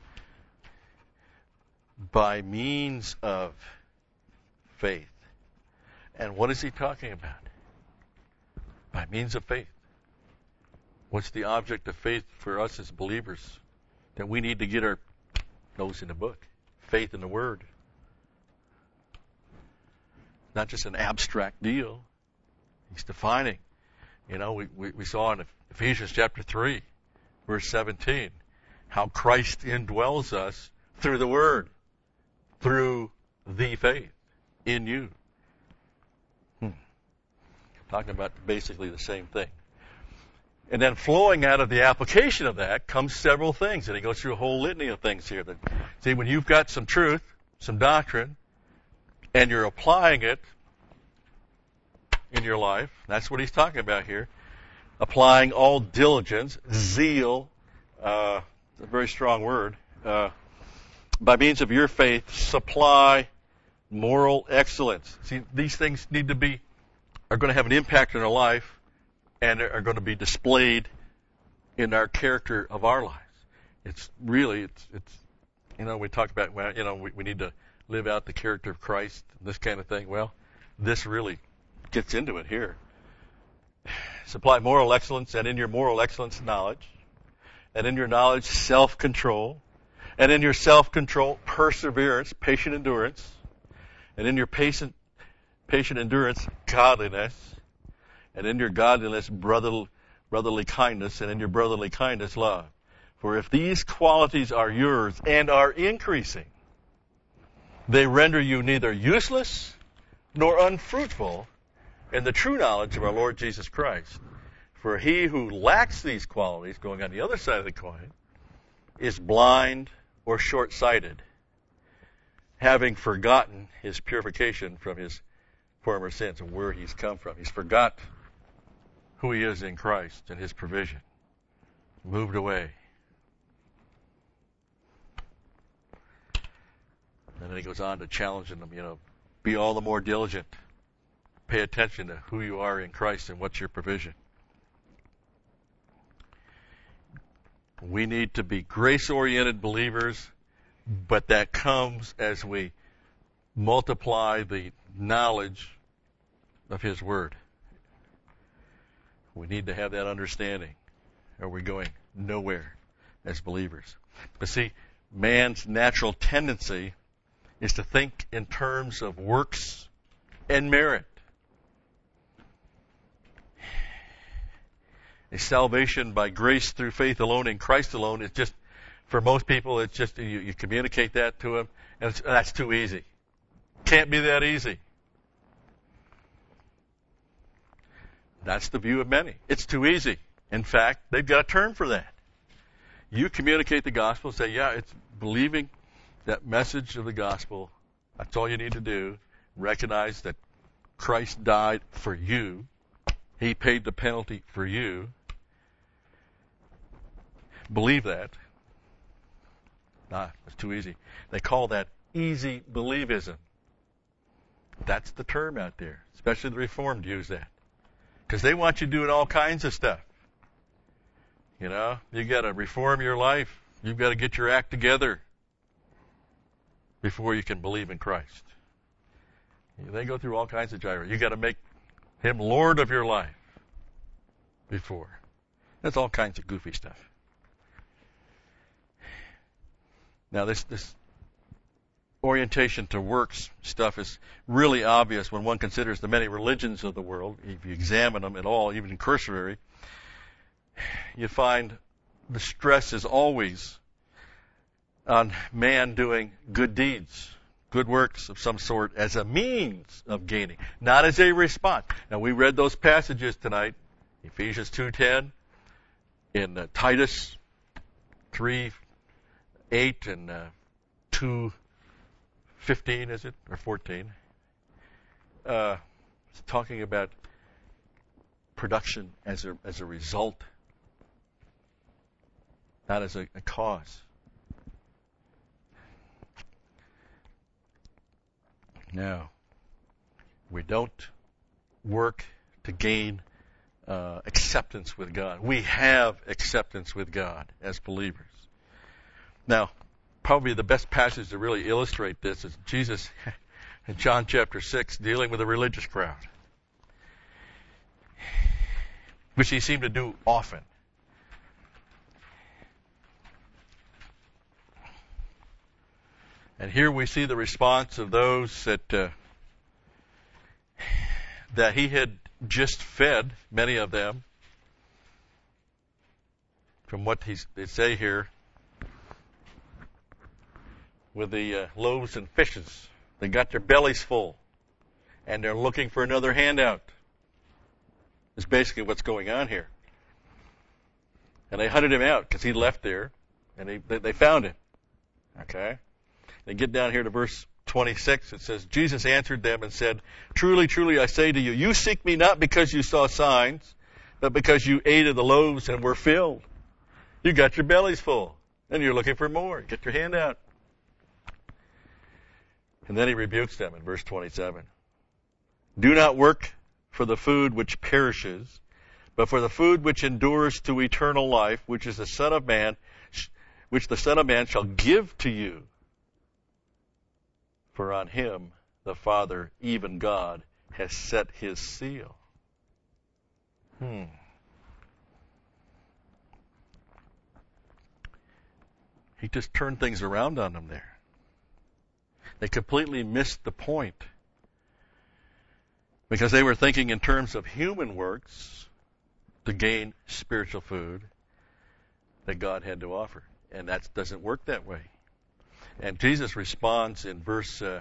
by means of faith. And what is he talking about? By means of faith. What's the object of faith for us as believers? That we need to get our nose in the book. Faith in the Word. Not just an abstract deal. He's defining. You know, we, we, we saw in Ephesians chapter three, verse seventeen, how Christ indwells us through the Word, through the faith in you. Hmm. talking about basically the same thing. And then flowing out of the application of that comes several things. And he goes through a whole litany of things here. That, see, when you've got some truth, some doctrine, and you're applying it in your life, that's what he's talking about here. Applying all diligence, zeal, uh, a very strong word, uh, by means of your faith, supply moral excellence. See, these things need to be, are going to have an impact in our life and are going to be displayed in our character of our lives. It's really, it's, it's, you know, we talked about, well, you know, we, we need to live out the character of Christ, this kind of thing. Well, this really gets into it here. Supply moral excellence, and in your moral excellence, knowledge, and in your knowledge, self-control, and in your self-control, perseverance, patient endurance, and in your patient, patient endurance, godliness, and in your godliness, brotherly, brotherly kindness, and in your brotherly kindness, love. For if these qualities are yours and are increasing, they render you neither useless nor unfruitful in the true knowledge of our Lord Jesus Christ. For he who lacks these qualities, going on the other side of the coin, is blind or short-sighted, having forgotten his purification from his former sins and where he's come from. He's forgot who he is in Christ and his provision. Moved away. And then he goes on to challenging them, you know, be all the more diligent. Pay attention to who you are in Christ and what's your provision. We need to be grace-oriented believers, but that comes as we multiply the knowledge of his word. We need to have that understanding, or we're going nowhere as believers. But see, man's natural tendency is to think in terms of works and merit. A salvation by grace through faith alone in Christ alone is just, for most people, it's just, you, you communicate that to them, and it's, that's too easy. Can't be that easy. That's the view of many. It's too easy. In fact, they've got a term for that. You communicate the gospel, say, yeah, it's believing that message of the gospel. That's all you need to do. Recognize that Christ died for you. He paid the penalty for you. Believe that. Ah, it's too easy. They call that easy believism. That's the term out there. Especially the Reformed use that. Because they want you doing all kinds of stuff. You know, you got to reform your life. You've got to get your act together before you can believe in Christ. They go through all kinds of gyra. You got to make him Lord of your life before. That's all kinds of goofy stuff. Now, this this orientation to works stuff is really obvious when one considers the many religions of the world. If you examine them at all, even cursory, you find the stress is always on man doing good deeds, good works of some sort as a means of gaining, not as a response. Now, we read those passages tonight, Ephesians two ten, in uh, Titus three eight, and uh, two fifteen, is it? Or fourteen. Uh, it's talking about production as a, as a result, not as a, a cause. Now, we don't work to gain uh, acceptance with God. We have acceptance with God as believers. Now, probably the best passage to really illustrate this is Jesus in John chapter six dealing with a religious crowd, which he seemed to do often. And here we see the response of those that uh, that he had just fed, many of them, from what he's, they say here, with the uh, loaves and fishes. They got their bellies full, and they're looking for another handout. is basically what's going on here. And they hunted him out because he left there, and they, they, they found him. Okay? They get down here to verse twenty-six. It says, Jesus answered them and said, Truly, truly, I say to you, you seek me not because you saw signs, but because you ate of the loaves and were filled. You got your bellies full, and you're looking for more. Get your hand out. And then he rebukes them in verse twenty-seven. Do not work for the food which perishes, but for the food which endures to eternal life, which is the Son of Man, which the Son of Man shall give to you. For on him the Father, even God, has set his seal. Hmm. He just turned things around on them there. They completely missed the point. Because they were thinking in terms of human works to gain spiritual food that God had to offer. And that doesn't work that way. And Jesus responds in verse, uh,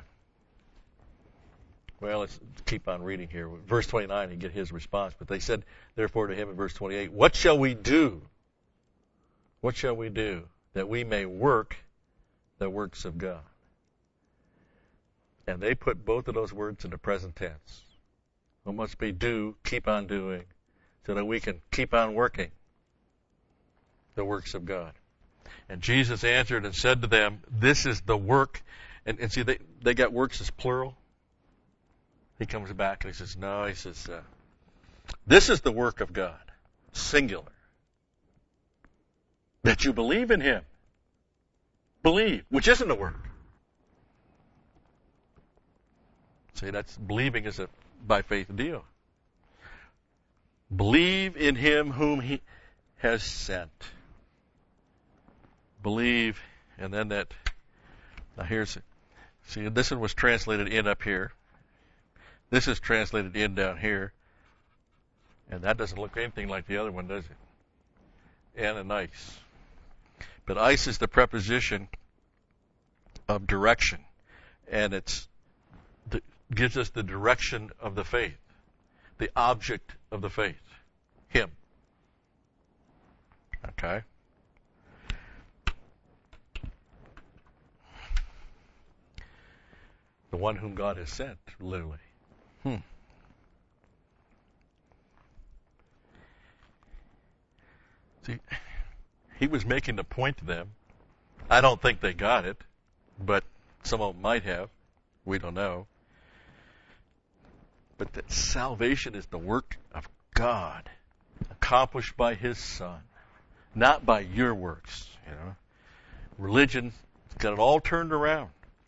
well, let's keep on reading here. Verse twenty-nine, you get his response. But they said, therefore, to him in verse twenty-eight, what shall we do? What shall we do that we may work the works of God? And they put both of those words in the present tense. What must we do, keep on doing, so that we can keep on working the works of God? And Jesus answered and said to them, this is the work. And, and see, they, they got works as plural. He comes back and he says, no, he says, uh, this is the work of God, singular. That you believe in him. Believe, which isn't a work. See, that's believing is a by faith deal. Believe in him whom he has sent. Believe, and then that, now here's, see, this one was translated in up here. This is translated in down here. And that doesn't look anything like the other one, does it? Ananias. But ice is the preposition of direction. And it's the, gives us the direction of the faith. The object of the faith. Him. Okay? The one whom God has sent, literally. Hmm. See, he was making the point to them. I don't think they got it, but some of them might have. We don't know. But that salvation is the work of God, accomplished by his Son, not by your works. You know, religion's got it all turned around.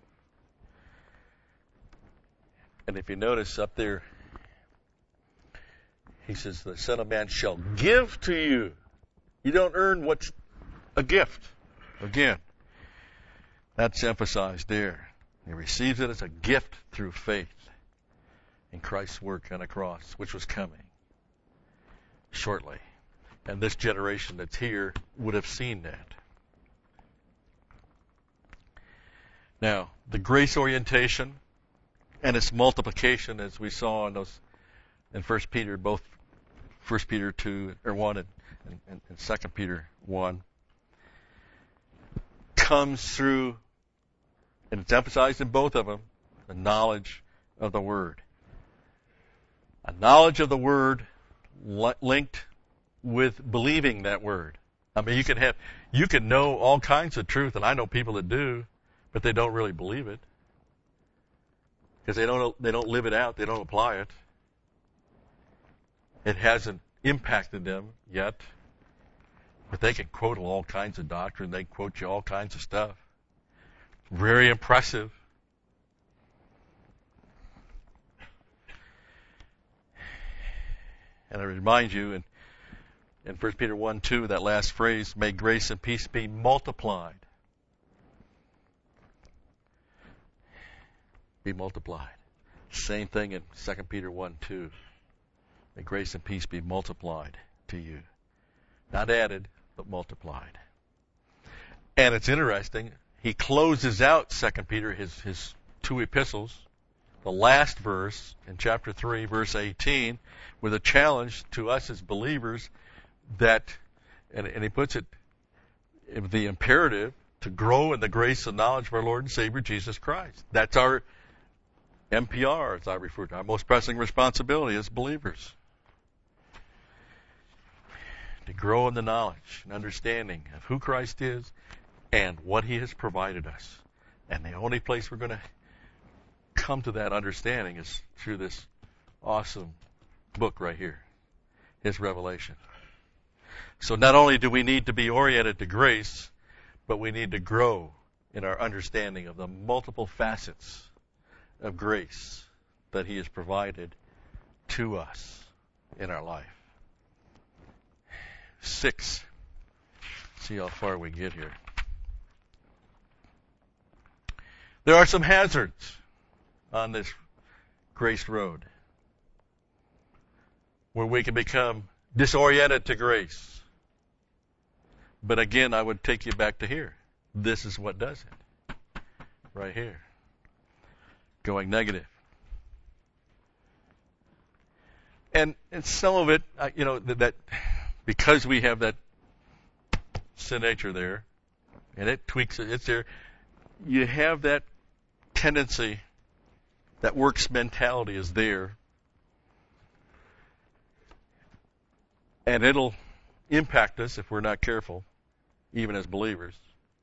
And if you notice up there, he says, the Son of Man shall give to you. You don't earn what's a gift. Again, that's emphasized there. He receives it as a gift through faith in Christ's work on the cross, which was coming shortly. And this generation that's here would have seen that. Now, the grace orientation and its multiplication, as we saw in those in First Peter, both First Peter two or one and, and, and Second Peter one, comes through, and it's emphasized in both of them, the knowledge of the Word. A knowledge of the Word li- linked with believing that Word. I mean, you can have, you can know all kinds of truth, and I know people that do, but they don't really believe it. Because they don't, they don't live it out, they don't apply it. It hasn't impacted them yet. But they can quote all kinds of doctrine, they quote you all kinds of stuff. Very impressive. And I remind you in, in First Peter one two, that last phrase, may grace and peace be multiplied. Be multiplied. Same thing in Second Peter one two. May grace and peace be multiplied to you. Not added, but multiplied. And it's interesting, he closes out Second Peter, his, his two epistles, the last verse in chapter three, verse eighteen, with a challenge to us as believers that, and, and he puts it, the imperative to grow in the grace and knowledge of our Lord and Savior Jesus Christ. That's our M P R, as I refer to, our most pressing responsibility as believers. To grow in the knowledge and understanding of who Christ is and what He has provided us. And the only place we're going to come to that understanding is through this awesome book right here, His Revelation. So not only do we need to be oriented to grace, but we need to grow in our understanding of the multiple facets of grace that He has provided to us in our life. Six. See how far we get here. There are some hazards on this grace road where we can become disoriented to grace. But again, I would take you back to here. This is what does it. Right here. Going negative. And, and some of it, uh, you know, that, that because we have that sin nature there, and it tweaks it, it's there, you have that tendency, that works mentality is there, and it'll impact us if we're not careful, even as believers.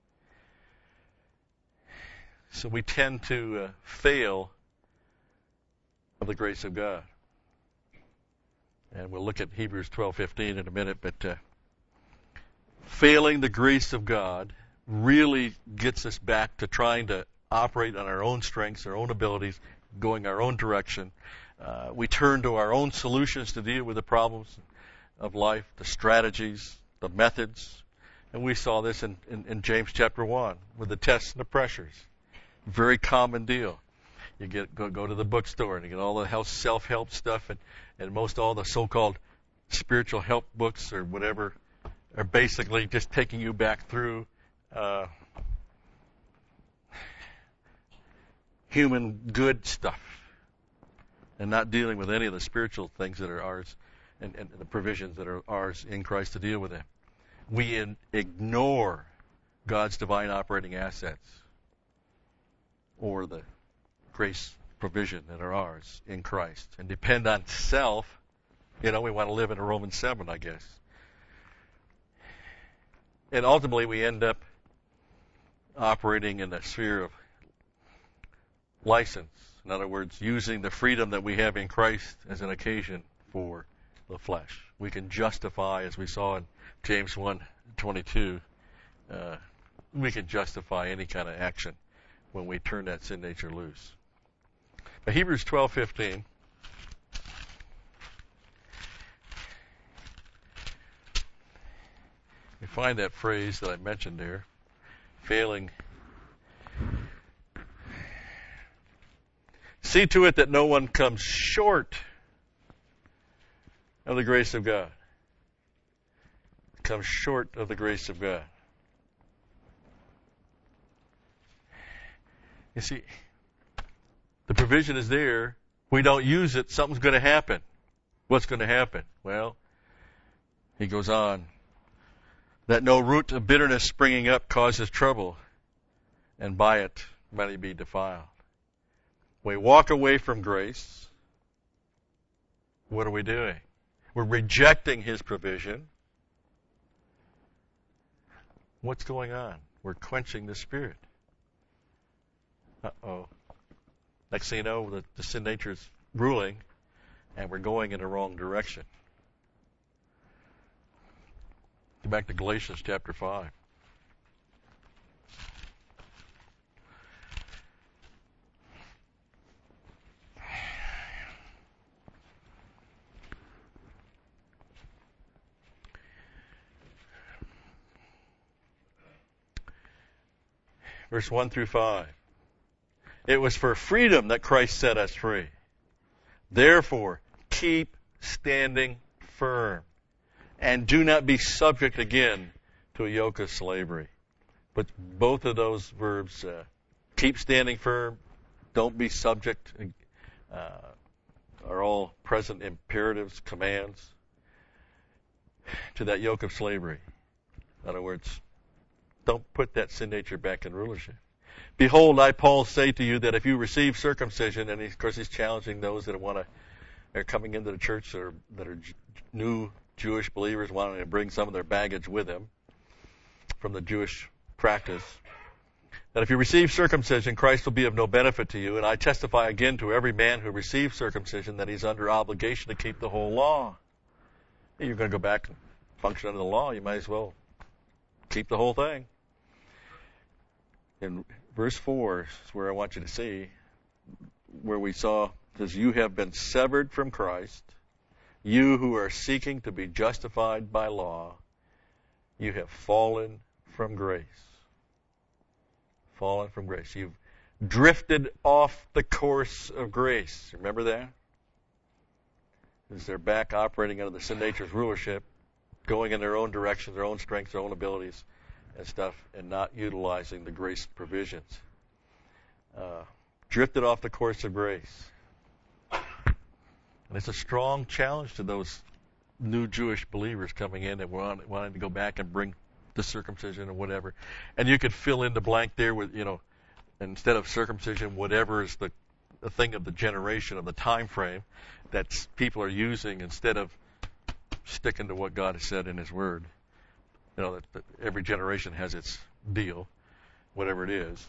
So we tend to uh, fail of the grace of God. And we'll look at Hebrews twelve fifteen in a minute, but uh, failing the grace of God really gets us back to trying to operate on our own strengths, our own abilities, going our own direction. Uh, we turn to our own solutions to deal with the problems of life, the strategies, the methods. And we saw this in, in, in James chapter one with the tests and the pressures. Very common deal. You get go, go to the bookstore and you get all the health, self-help stuff, and, and most all the so-called spiritual help books or whatever are basically just taking you back through uh, human good stuff and not dealing with any of the spiritual things that are ours and, and the provisions that are ours in Christ to deal with them. We in, ignore God's divine operating assets or the grace provision that are ours in Christ and depend on self. You know, we want to live in a Romans seven, I guess. And ultimately we end up operating in the sphere of license. In other words, using the freedom that we have in Christ as an occasion for the flesh. We can justify, as we saw in James one twenty-two, uh, we can justify any kind of action when we turn that sin nature loose. But Hebrews twelve fifteen. We find that phrase that I mentioned there, failing. See to it that no one comes short of the grace of God. Comes short of the grace of God. You see, the provision is there. We don't use it, something's going to happen. What's going to happen? Well, he goes on, that no root of bitterness springing up causes trouble, and by it many be defiled. We walk away from grace. What are we doing? We're rejecting His provision. What's going on? We're quenching the Spirit. Uh-oh. Next thing you know, the, the sin nature is ruling, and we're going in the wrong direction. Go back to Galatians chapter five. Verse one through five. It was for freedom that Christ set us free. Therefore, keep standing firm, and do not be subject again to a yoke of slavery. But both of those verbs, uh, keep standing firm, don't be subject uh, are all present imperatives, commands to that yoke of slavery. In other words, don't put that sin nature back in rulership. Behold, I, Paul, say to you that if you receive circumcision, and he, of course he's challenging those that want to, are coming into the church or that are J- new Jewish believers wanting to bring some of their baggage with them from the Jewish practice, that if you receive circumcision, Christ will be of no benefit to you. And I testify again to every man who receives circumcision that he's under obligation to keep the whole law. You're going to go back and function under the law, you might as well keep the whole thing. In verse four is where I want you to see, where we saw, it says, you have been severed from Christ, you who are seeking to be justified by law, you have fallen from grace. Fallen from grace. You've drifted off the course of grace. Remember that? As they're back operating under the sin nature's rulership, going in their own direction, their own strengths, their own abilities and stuff, and not utilizing the grace provisions. Uh, drifted off the course of grace. And it's a strong challenge to those new Jewish believers coming in that want, wanting to go back and bring the circumcision or whatever. And you could fill in the blank there with, you know, instead of circumcision, whatever is the, the thing of the generation, of the time frame that people are using instead of sticking to what God has said in His Word. You know, that, that every generation has its deal, whatever it is.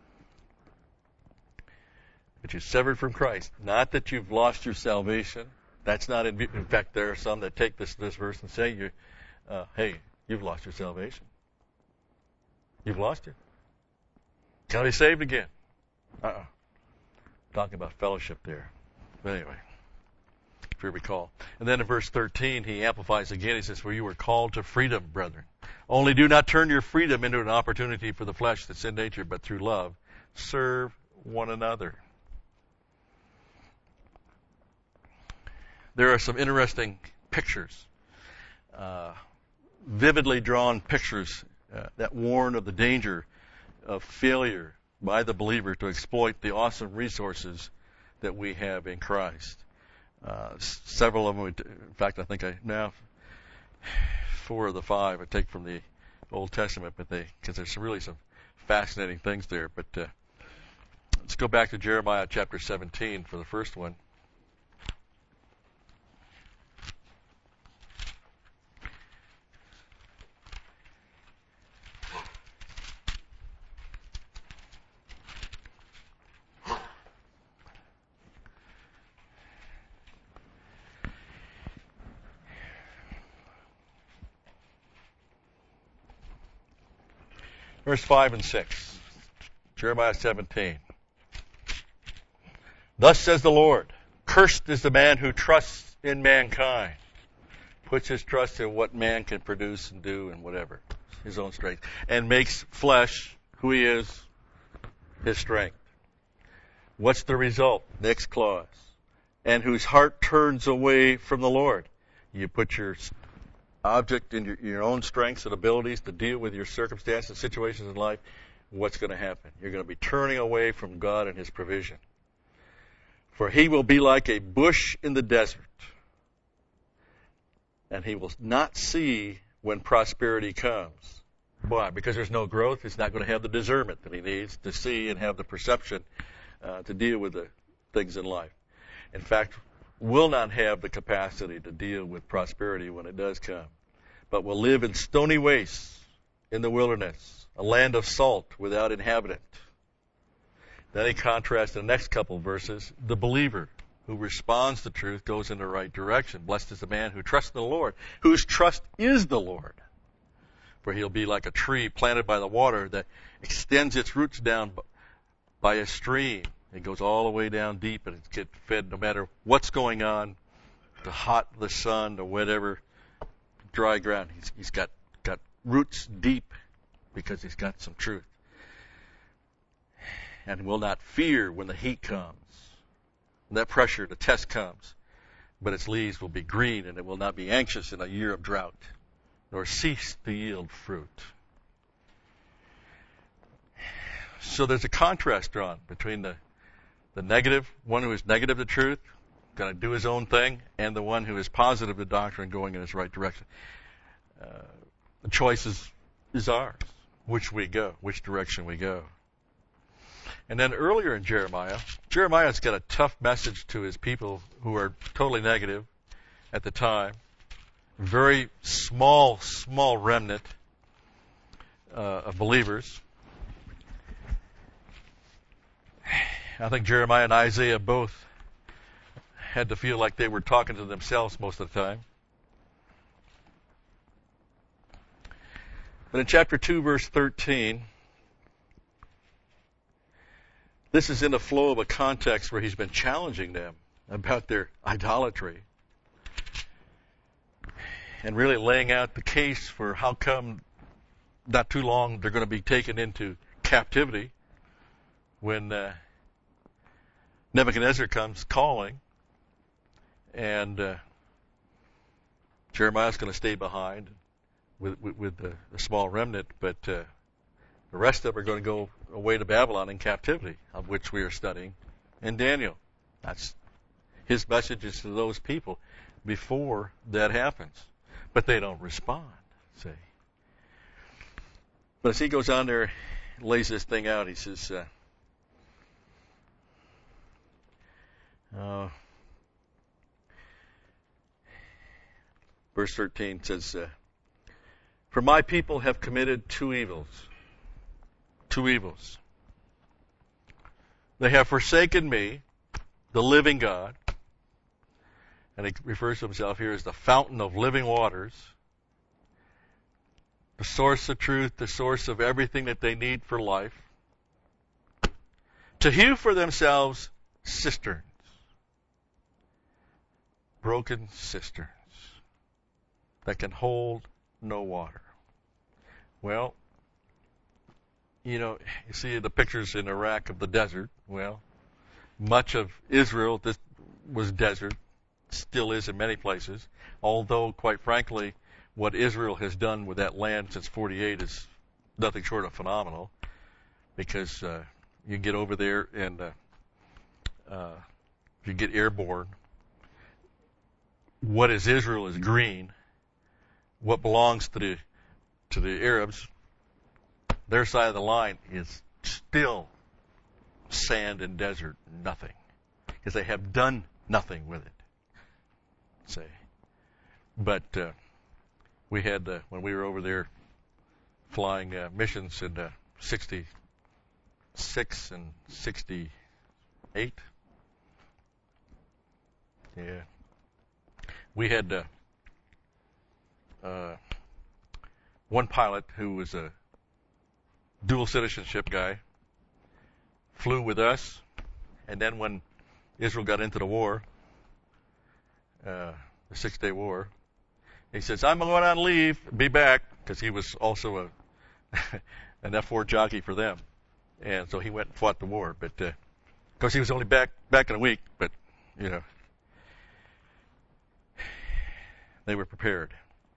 But you're severed from Christ. Not that you've lost your salvation. That's not in, in fact, there are some that take this, this verse and say, you, uh, hey, you've lost your salvation. You've lost it. Can't be saved again. Uh-uh. Talking about fellowship there. But anyway, if you recall. And then in verse thirteen, he amplifies again. He says, for you were called to freedom, brethren. Only do not turn your freedom into an opportunity for the flesh that's in nature, but through love, serve one another. There are some interesting pictures, uh, vividly drawn pictures uh, that warn of the danger of failure by the believer to exploit the awesome resources that we have in Christ. Uh, s- several of them, would, in fact, I think I now four of the five I take from the Old Testament, but they because there's really some fascinating things there. But uh, let's go back to Jeremiah chapter seventeen for the first one. Verse five and six, Jeremiah seventeen. Thus says the Lord, cursed is the man who trusts in mankind, puts his trust in what man can produce and do and whatever, his own strength, and makes flesh, who he is, his strength. What's the result? Next clause. And whose heart turns away from the Lord. You put your object in your, your own strengths and abilities to deal with your circumstances, situations in life, what's going to happen? You're going to be turning away from God and His provision. For he will be like a bush in the desert, and he will not see when prosperity comes. Why? Because there's no growth. He's not going to have the discernment that he needs to see and have the perception uh, to deal with the things in life. In fact, will not have the capacity to deal with prosperity when it does come, but will live in stony wastes in the wilderness, a land of salt without inhabitant. Then he contrasts in the next couple of verses, the believer who responds to truth goes in the right direction. Blessed is the man who trusts in the Lord, whose trust is the Lord. For he'll be like a tree planted by the water that extends its roots down by a stream. It goes all the way down deep and it gets fed no matter what's going on, the hot, the sun, or whatever, dry ground. He's, he's got, got roots deep because he's got some truth. And will not fear when the heat comes, when that pressure, the test comes. But its leaves will be green, and it will not be anxious in a year of drought, nor cease to yield fruit. So there's a contrast drawn between the The negative, one who is negative to truth, going to do his own thing, and the one who is positive to doctrine, going in his right direction. Uh, the choice is, is ours, which we go, which direction we go. And then earlier in Jeremiah, Jeremiah's got a tough message to his people who are totally negative at the time. Very small, small remnant uh, of believers. I think Jeremiah and Isaiah both had to feel like they were talking to themselves most of the time. But in chapter two, verse thirteen, this is in the flow of a context where he's been challenging them about their idolatry and really laying out the case for how come not too long they're going to be taken into captivity when uh, Nebuchadnezzar comes calling, and uh, Jeremiah's going to stay behind with with, with the, the small remnant, but uh, the rest of them are going to go away to Babylon in captivity, of which we are studying in Daniel. That's his messages to those people before that happens. But they don't respond, see. But as he goes on there, lays this thing out, he says, uh, uh, verse thirteen says, uh, for my people have committed two evils. Two evils. They have forsaken me, the living God, and he refers to himself here as the fountain of living waters, the source of truth, the source of everything that they need for life, to hew for themselves cisterns, broken cisterns that can hold no water. Well, you know, you see the pictures in Iraq of the desert. Well, much of Israel this was desert, still is in many places, although, quite frankly, what Israel has done with that land since forty-eight is nothing short of phenomenal, because uh, you get over there and uh, uh, you get airborne. What is Israel is green. What belongs to the to the Arabs, their side of the line, is still sand and desert, nothing, because they have done nothing with it. Say, but uh, we had uh, when we were over there flying uh, missions in uh, sixty-six and sixty-eight. Yeah, we had uh, uh, one pilot who was a dual citizenship guy, flew with us, and then when Israel got into the war, uh, the Six-Day War, he says, I'm going on leave, be back, because he was also a an F four jockey for them. And so he went and fought the war. But, uh, of course, he was only back back in a week, but, you know, they were prepared.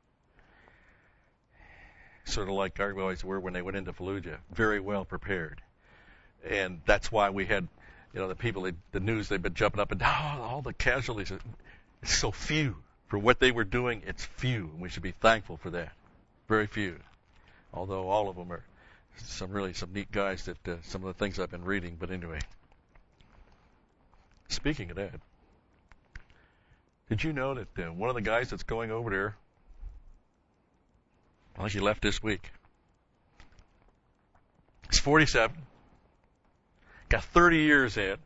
Sort of like our boys were when they went into Fallujah, very well prepared. And that's why we had, you know, the people, the news, they've been jumping up and down, oh, all the casualties. It's so few. For what they were doing, it's few, and we should be thankful for that. Very few. Although all of them are some really some neat guys that uh, some of the things I've been reading. But anyway, speaking of that, did you know that uh, one of the guys that's going over there, I think he left this week. He's forty-seven, got thirty years in,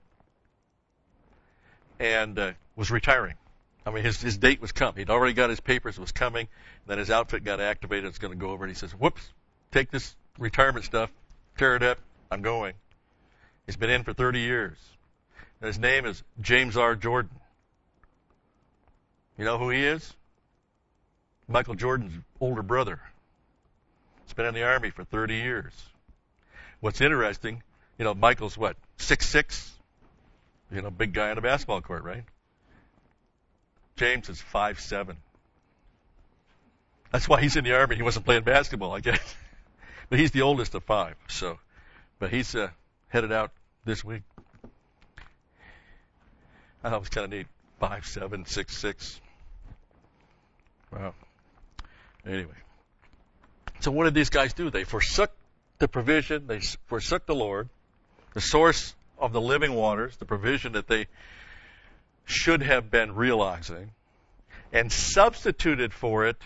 and uh, was retiring. I mean, his his date was coming. He'd already got his papers. It was coming. Then his outfit got activated. It's going to go over, and he says, "Whoops! Take this retirement stuff, tear it up. I'm going." He's been in for thirty years. And his name is James R. Jordan. You know who he is? Michael Jordan's older brother. He's been in the Army for thirty years. What's interesting, you know, Michael's what, six six? You know, big guy on a basketball court, right? James is five seven. That's why he's in the Army. He wasn't playing basketball, I guess. But he's the oldest of five. So, but he's uh, headed out this week. I thought it was kind of neat. Five, seven, six, six. Wow. Anyway. So what did these guys do? They forsook the provision. They forsook the Lord, the source of the living waters, the provision that they should have been realizing, and substituted for it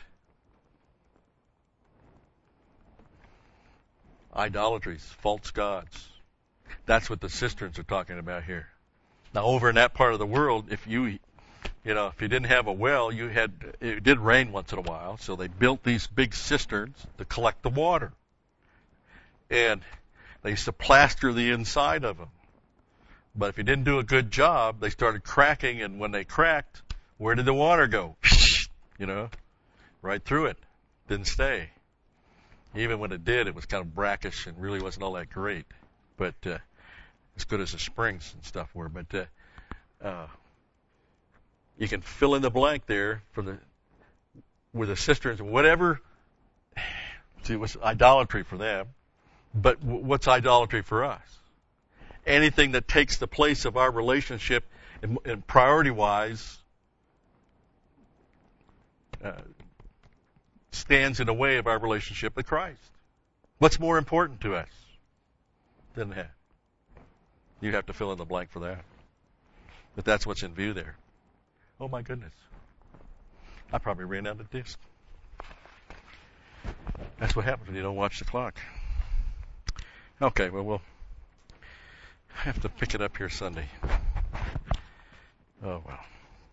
idolatries, false gods. That's what the cisterns are talking about here. Now, over in that part of the world, if you, you know, if you didn't have a well, you had, it did rain once in a while, so they built these big cisterns to collect the water. And they used to plaster the inside of them. But if you didn't do a good job, they started cracking, and when they cracked, where did the water go? You know, right through it. Didn't stay. Even when it did, it was kind of brackish and really wasn't all that great. But uh, as good as the springs and stuff were. But uh, uh, you can fill in the blank there for the with the cisterns, whatever. See, it was idolatry for them. But w- what's idolatry for us? Anything that takes the place of our relationship and, and priority-wise uh, stands in the way of our relationship with Christ. What's more important to us than that? You have to fill in the blank for that. But that's what's in view there. Oh my goodness. I probably ran out of disc. That's what happens when you don't watch the clock. Okay, well, we'll have to pick it up here Sunday. Oh, well.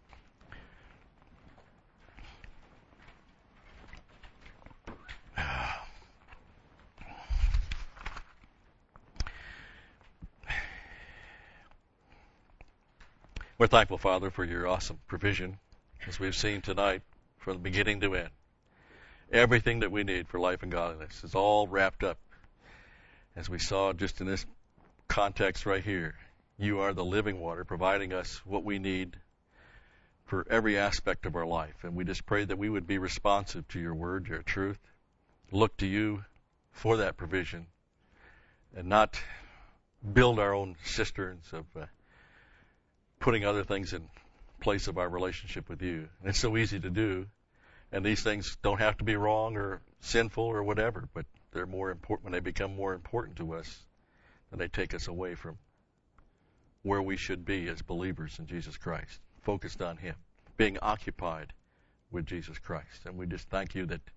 We're thankful, Father, for your awesome provision, as we've seen tonight, from the beginning to end. Everything that we need for life and godliness is all wrapped up. As we saw just in this context right here, you are the living water, providing us what we need for every aspect of our life. And we just pray that we would be responsive to your word, your truth, look to you for that provision, and not build our own cisterns of uh, putting other things in place of our relationship with you. And it's so easy to do, and these things don't have to be wrong or sinful or whatever, but they're more important when they become more important to us, and they take us away from where we should be as believers in Jesus Christ, focused on him, being occupied with Jesus Christ. And we just thank you that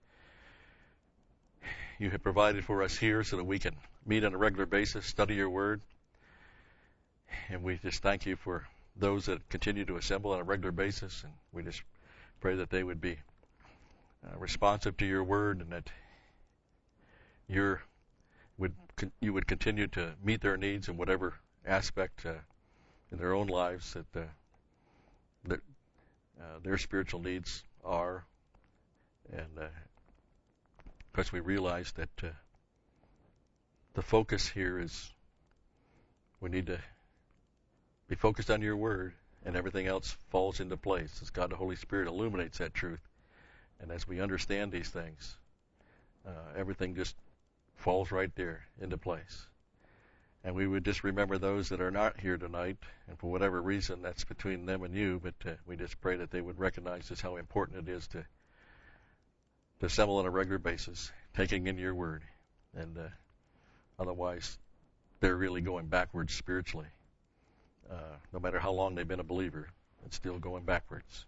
you have provided for us here so that we can meet on a regular basis, study your word. And we just thank you for those that continue to assemble on a regular basis. And we just pray that they would be uh, responsive to your word, and that your would you would continue to meet their needs in whatever aspect uh, in their own lives that, uh, that uh, their spiritual needs are. And uh, of course, we realize that uh, the focus here is we need to be focused on your word, and everything else falls into place as God the Holy Spirit illuminates that truth. And as we understand these things, uh, everything just falls right there into place. And we would just remember those that are not here tonight, and for whatever reason, that's between them and you, but uh, we just pray that they would recognize just how important it is to, to assemble on a regular basis, taking in your word. And uh, otherwise, they're really going backwards spiritually. Uh, no matter how long they've been a believer, it's still going backwards.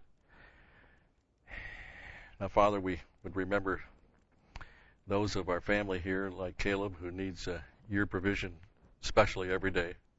Now, Father, we would remember those of our family here, like Caleb, who needs uh, your provision, especially every day.